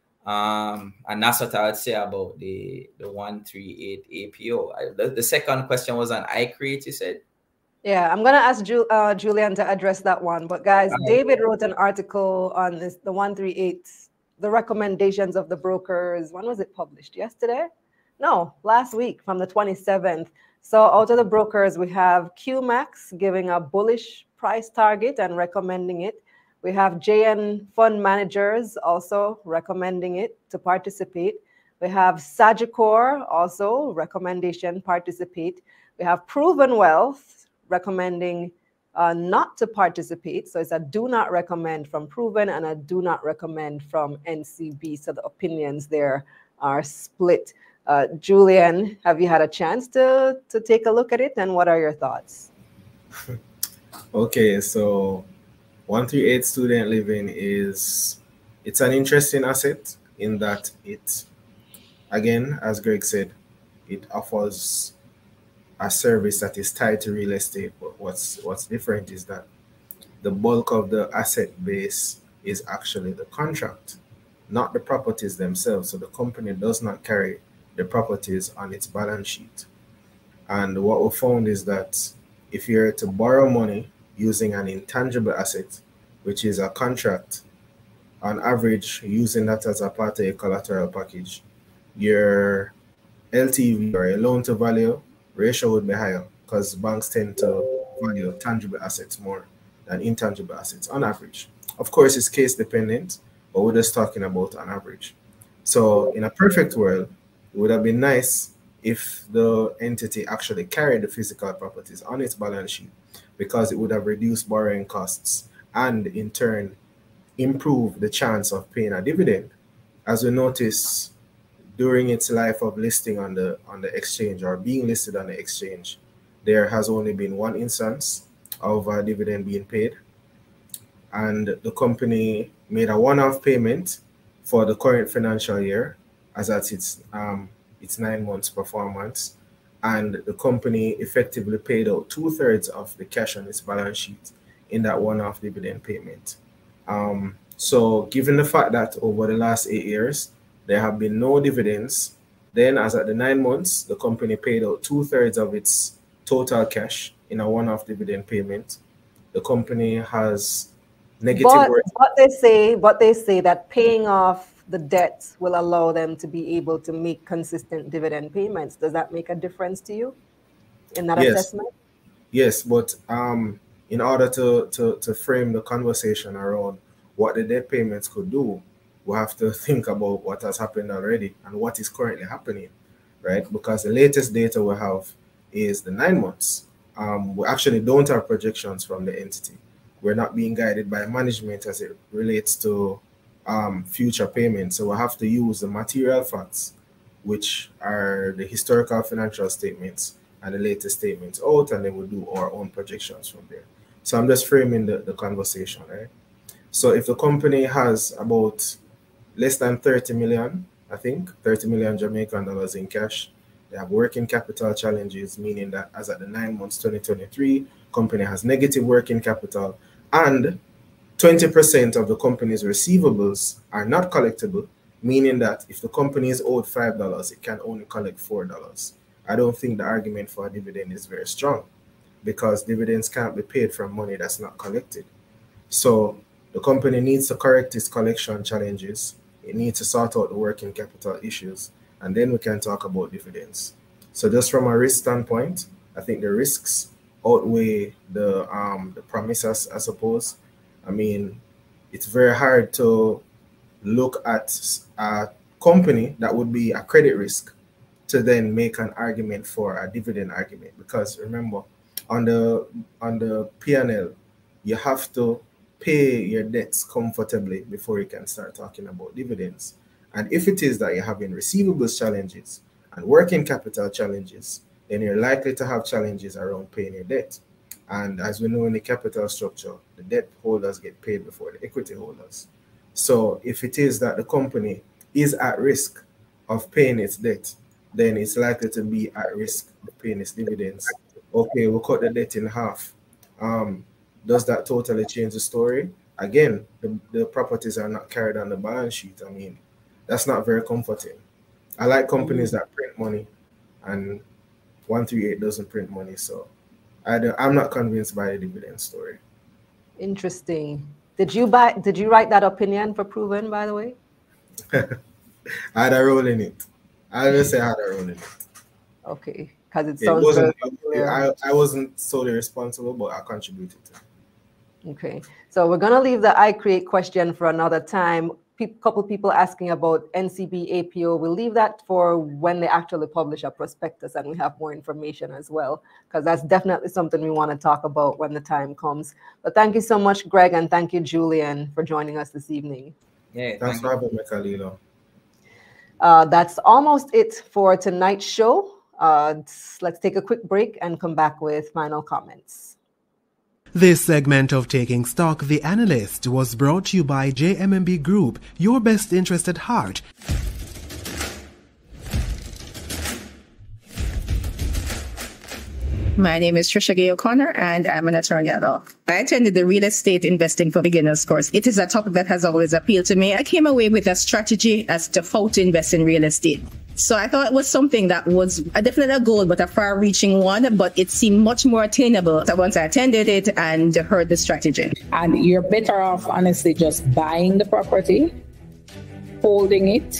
And that's what I would say about the 138 APO. The second question was on iCreate, you said? Yeah, I'm going to ask Julian to address that one. But guys, David wrote an article on this, the 138, the recommendations of the brokers. When was it published? Yesterday? No, last week from the 27th. So out of the brokers, we have QMax giving a bullish price target and recommending it. We have JN Fund Managers also recommending it to participate. We have Sagicor also recommendation participate. We have Proven Wealth recommending not to participate. So it's a do not recommend from Proven and a do not recommend from NCB. So the opinions there are split. Julian, have you had a chance to take a look at it, and what are your thoughts? Okay, so 138 Student Living it's an interesting asset in that it, again, as Greg said, it offers a service that is tied to real estate. But what's different is that the bulk of the asset base is actually the contract, not the properties themselves. So the company does not carry the properties on its balance sheet. And what we found is that if you're to borrow money using an intangible asset, which is a contract, on average, using that as a part of a collateral package, your LTV or your loan to value ratio would be higher because banks tend to value tangible assets more than intangible assets on average. Of course, it's case dependent, but we're just talking about on average. So in a perfect world, it would have been nice if the entity actually carried the physical properties on its balance sheet, because it would have reduced borrowing costs and in turn improve the chance of paying a dividend. As we notice, during its life of listing on the exchange or being listed on the exchange, there has only been one instance of a dividend being paid, and the company made a one-off payment for the current financial year as at its 9 months performance, and the company effectively paid out 2/3 of the cash on its balance sheet in that one-off dividend payment. So given the fact that over the last 8 years there have been no dividends, then as at the 9 months, the company paid out 2/3 of its total cash in a one-off dividend payment. The company has negative. But they say that paying off the debts will allow them to be able to make consistent dividend payments. Does that make a difference to you in that assessment? Yes, but in order to frame the conversation around what the debt payments could do, we have to think about what has happened already and what is currently happening, right? Because the latest data we have is the 9 months. We actually don't have projections from the entity. We're not being guided by management as it relates to future payments. So we have to use the material facts, which are the historical financial statements and the latest statements out, and then we'll do our own projections from there. So I'm just framing the conversation, right? So if the company has about less than 30 million, I think 30 million Jamaican dollars in cash, they have working capital challenges, meaning that as at the 9 months 2023, company has negative working capital, and 20% of the company's receivables are not collectible, meaning that if the company is owed $5, it can only collect $4. I don't think the argument for a dividend is very strong, because dividends can't be paid from money that's not collected. So the company needs to correct its collection challenges. It needs to sort out the working capital issues, and then we can talk about dividends. So just from a risk standpoint, I think the risks outweigh the promises, I suppose. I mean, it's very hard to look at a company that would be a credit risk to then make an argument for a dividend argument, because remember, on the P&L, you have to pay your debts comfortably before you can start talking about dividends. And if it is that you're having receivables challenges and working capital challenges, then you're likely to have challenges around paying your debt. And as we know in the capital structure, the debt holders get paid before the equity holders. So if it is that the company is at risk of paying its debt, then it's likely to be at risk of paying its dividends. Okay, we'll cut the debt in half. Does that totally change the story? Again, the properties are not carried on the balance sheet. I mean, that's not very comforting. I like companies that print money, and 138 doesn't print money, so I'm not convinced by the dividend story. Interesting. Did you write that opinion for Proven, by the way? I had a role in it. I just say I had a role in it. Okay, because it sounds I wasn't solely responsible, but I contributed to it. Okay, so we're going to leave the iCreate question for another time. Couple people asking about NCB APO. We'll leave that for when they actually publish a prospectus and we have more information as well, because that's definitely something we want to talk about when the time comes. But thank you so much, Greg, and thank you, Julian, for joining us this evening. Yeah, thanks for having me, Khalilo. That's almost it for tonight's show. Let's take a quick break and come back with final comments. This segment of Taking Stock, The Analyst, was brought to you by JMMB Group, your best interest at heart. My name is Trisha Gay O'Connor, and I'm an attorney at law. I attended the Real Estate Investing for Beginners course. It is a topic that has always appealed to me. I came away with a strategy as to how to invest in real estate. So I thought it was something that was definitely a goal, but a far-reaching one, but it seemed much more attainable once I attended it and heard the strategy. And you're better off, honestly, just buying the property, holding it,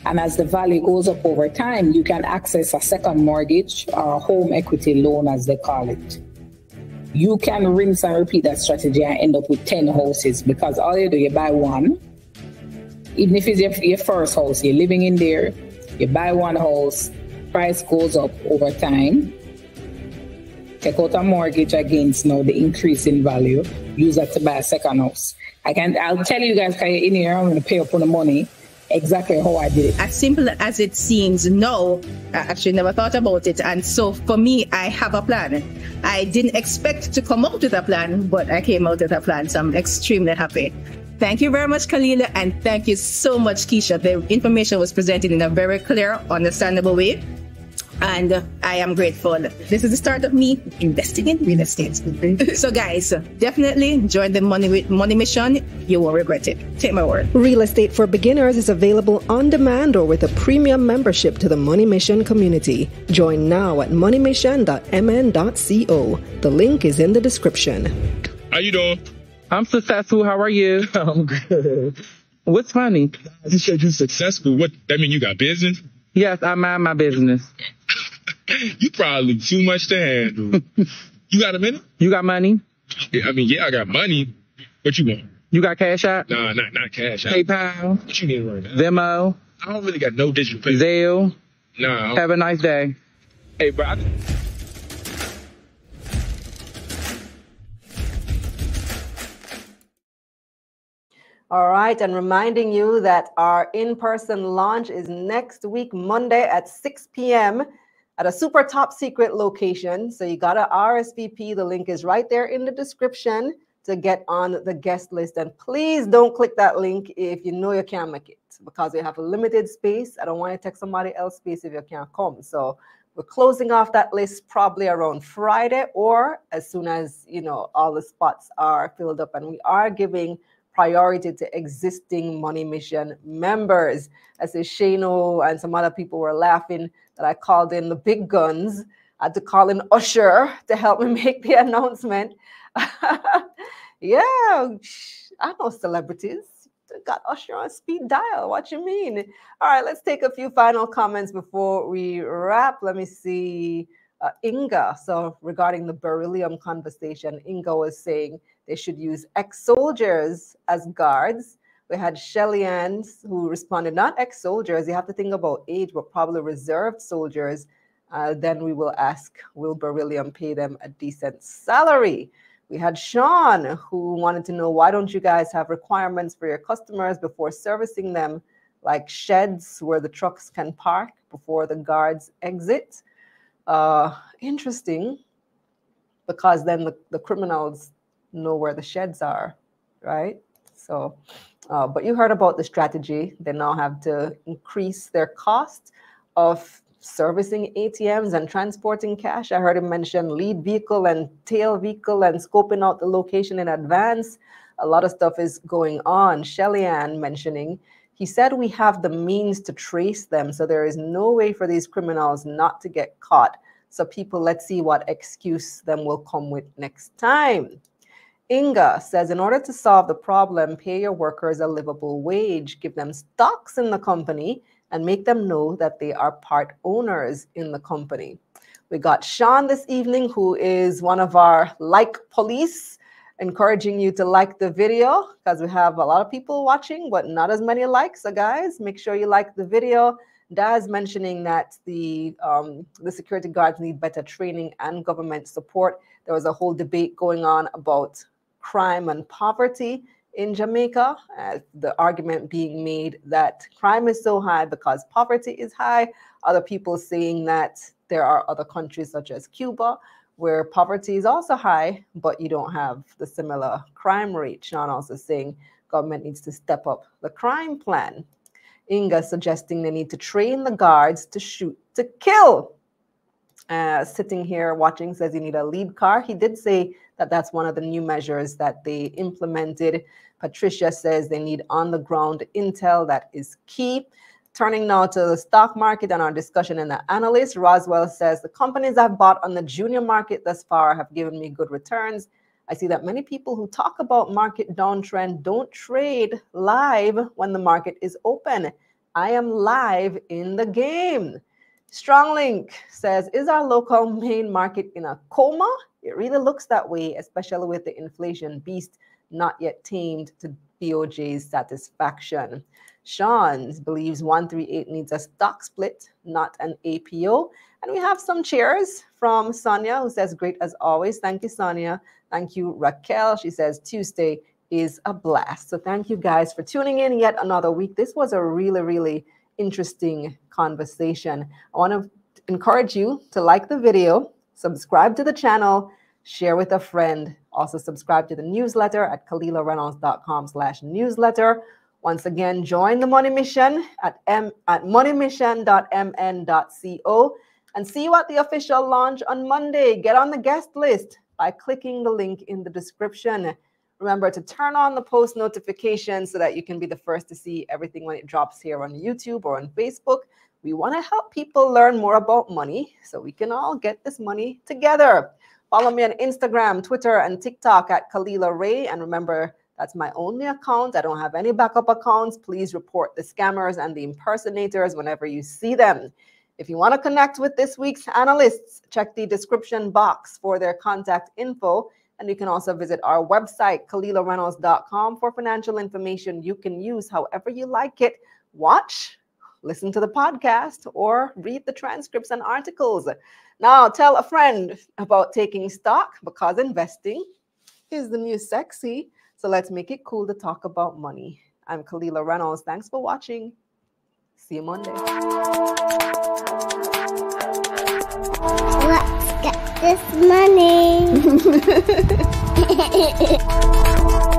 And as the value goes up over time, you can access a second mortgage or a home equity loan, as they call it. You can rinse and repeat that strategy and end up with 10 houses, because all you do, you buy one. Even if it's your first house, you're living in there, you buy one house, price goes up over time. Take out a mortgage against now the increase in value, use that to buy a second house. I'll tell you guys, because in here, I'm going to pay up on the money, exactly how I did it. As simple as it seems, no, I actually never thought about it. And so for me, I have a plan. I didn't expect to come up with a plan, but I came out with a plan. So I'm extremely happy. Thank you very much, Kalila, and thank you so much, Keisha. The information was presented in a very clear, understandable way, and I am grateful. This is the start of me investing in real estate. So guys, definitely join the Money Mission. You won't regret it. Take my word. Real Estate for Beginners is available on demand or with a premium membership to the Money Mission community. Join now at moneymission.mn.co. The link is in the description. How you doing? I'm successful. How are you? I'm good. What's funny? You said you're successful. What, that mean you got business? Yes, I mind my business. You probably too much to handle. You got a minute? You got money? Yeah, I got money. What you want? You got cash out? Nah, not cash out. PayPal? What you need right now? Venmo? I don't really got no digital payment. Zelle? Nah. Have a nice day. Hey, bro. All right, and reminding you that our in-person launch is next week, Monday at 6 p.m. at a super top secret location. So you got to RSVP. The link is right there in the description to get on the guest list. And please don't click that link if you know you can't make it, because we have a limited space. I don't want to take somebody else's space if you can't come. So we're closing off that list probably around Friday, or as soon as, all the spots are filled up. And we are giving priority to existing Money Mission members. As Shano and some other people were laughing that I called in the big guns. I had to call in Usher to help me make the announcement. Yeah, I know celebrities. Got Usher on speed dial. What you mean? All right, let's take a few final comments before we wrap. Let me see. Inga. So regarding the beryllium conversation, Inga was saying they should use ex-soldiers as guards. We had Shelly Ann who responded, not ex-soldiers. You have to think about age, but probably reserved soldiers. Then we will ask, will beryllium pay them a decent salary? We had Sean who wanted to know, why don't you guys have requirements for your customers before servicing them, like sheds where the trucks can park before the guards exit? Interesting, because then the criminals know where the sheds are, right? So, but you heard about the strategy. They now have to increase their cost of servicing ATMs and transporting cash. I heard him mention lead vehicle and tail vehicle and scoping out the location in advance. A lot of stuff is going on. Shelly Ann mentioning, he said we have the means to trace them, so there is no way for these criminals not to get caught. So people, let's see what excuse them will come with next time. Inga says, in order to solve the problem, pay your workers a livable wage, give them stocks in the company, and make them know that they are part owners in the company. We got Sean this evening, who is one of our like police, encouraging you to like the video, because we have a lot of people watching, but not as many likes. So guys, make sure you like the video. Daz mentioning that the security guards need better training and government support. There was a whole debate going on about crime and poverty in Jamaica. The argument being made that crime is so high because poverty is high. Other people saying that there are other countries such as Cuba where poverty is also high, but you don't have the similar crime rate. Sean also saying government needs to step up the crime plan. Inga suggesting they need to train the guards to shoot to kill. Sitting here watching says you need a lead car. He did say that that's one of the new measures that they implemented. Patricia says they need on-the-ground intel. That is key. Turning now to the stock market and our discussion in the analyst, Roswell says the companies I've bought on the junior market thus far have given me good returns. I see that many people who talk about market downtrend don't trade live when the market is open. I am live in the game. Stronglink says, is our local main market in a coma? It really looks that way, especially with the inflation beast not yet tamed to BOJ's satisfaction. Sean believes 138 needs a stock split, not an APO. And we have some cheers from Sonia, who says, great as always. Thank you, Sonia. Thank you, Raquel. She says, Tuesday is a blast. So thank you guys for tuning in yet another week. This was a really, really interesting conversation. I want to encourage you to like the video, subscribe to the channel, share with a friend. Also subscribe to the newsletter at KalilaReynolds.com/newsletter. Once again, join the Money Mission at moneymission.mn.co and see you at the official launch on Monday. Get on the guest list by clicking the link in the description. Remember to turn on the post notifications so that you can be the first to see everything when it drops here on YouTube or on Facebook. We want to help people learn more about money so we can all get this money together. Follow me on Instagram, Twitter, and TikTok at Kalila Ray. And remember, that's my only account. I don't have any backup accounts. Please report the scammers and the impersonators whenever you see them. If you want to connect with this week's analysts, check the description box for their contact info. And you can also visit our website, KalilaReynolds.com, for financial information you can use however you like it. Watch, listen to the podcast, or read the transcripts and articles. Now, tell a friend about taking stock, because investing is the new sexy. So let's make it cool to talk about money. I'm Kalila Reynolds. Thanks for watching. See you Monday. Let's get this money.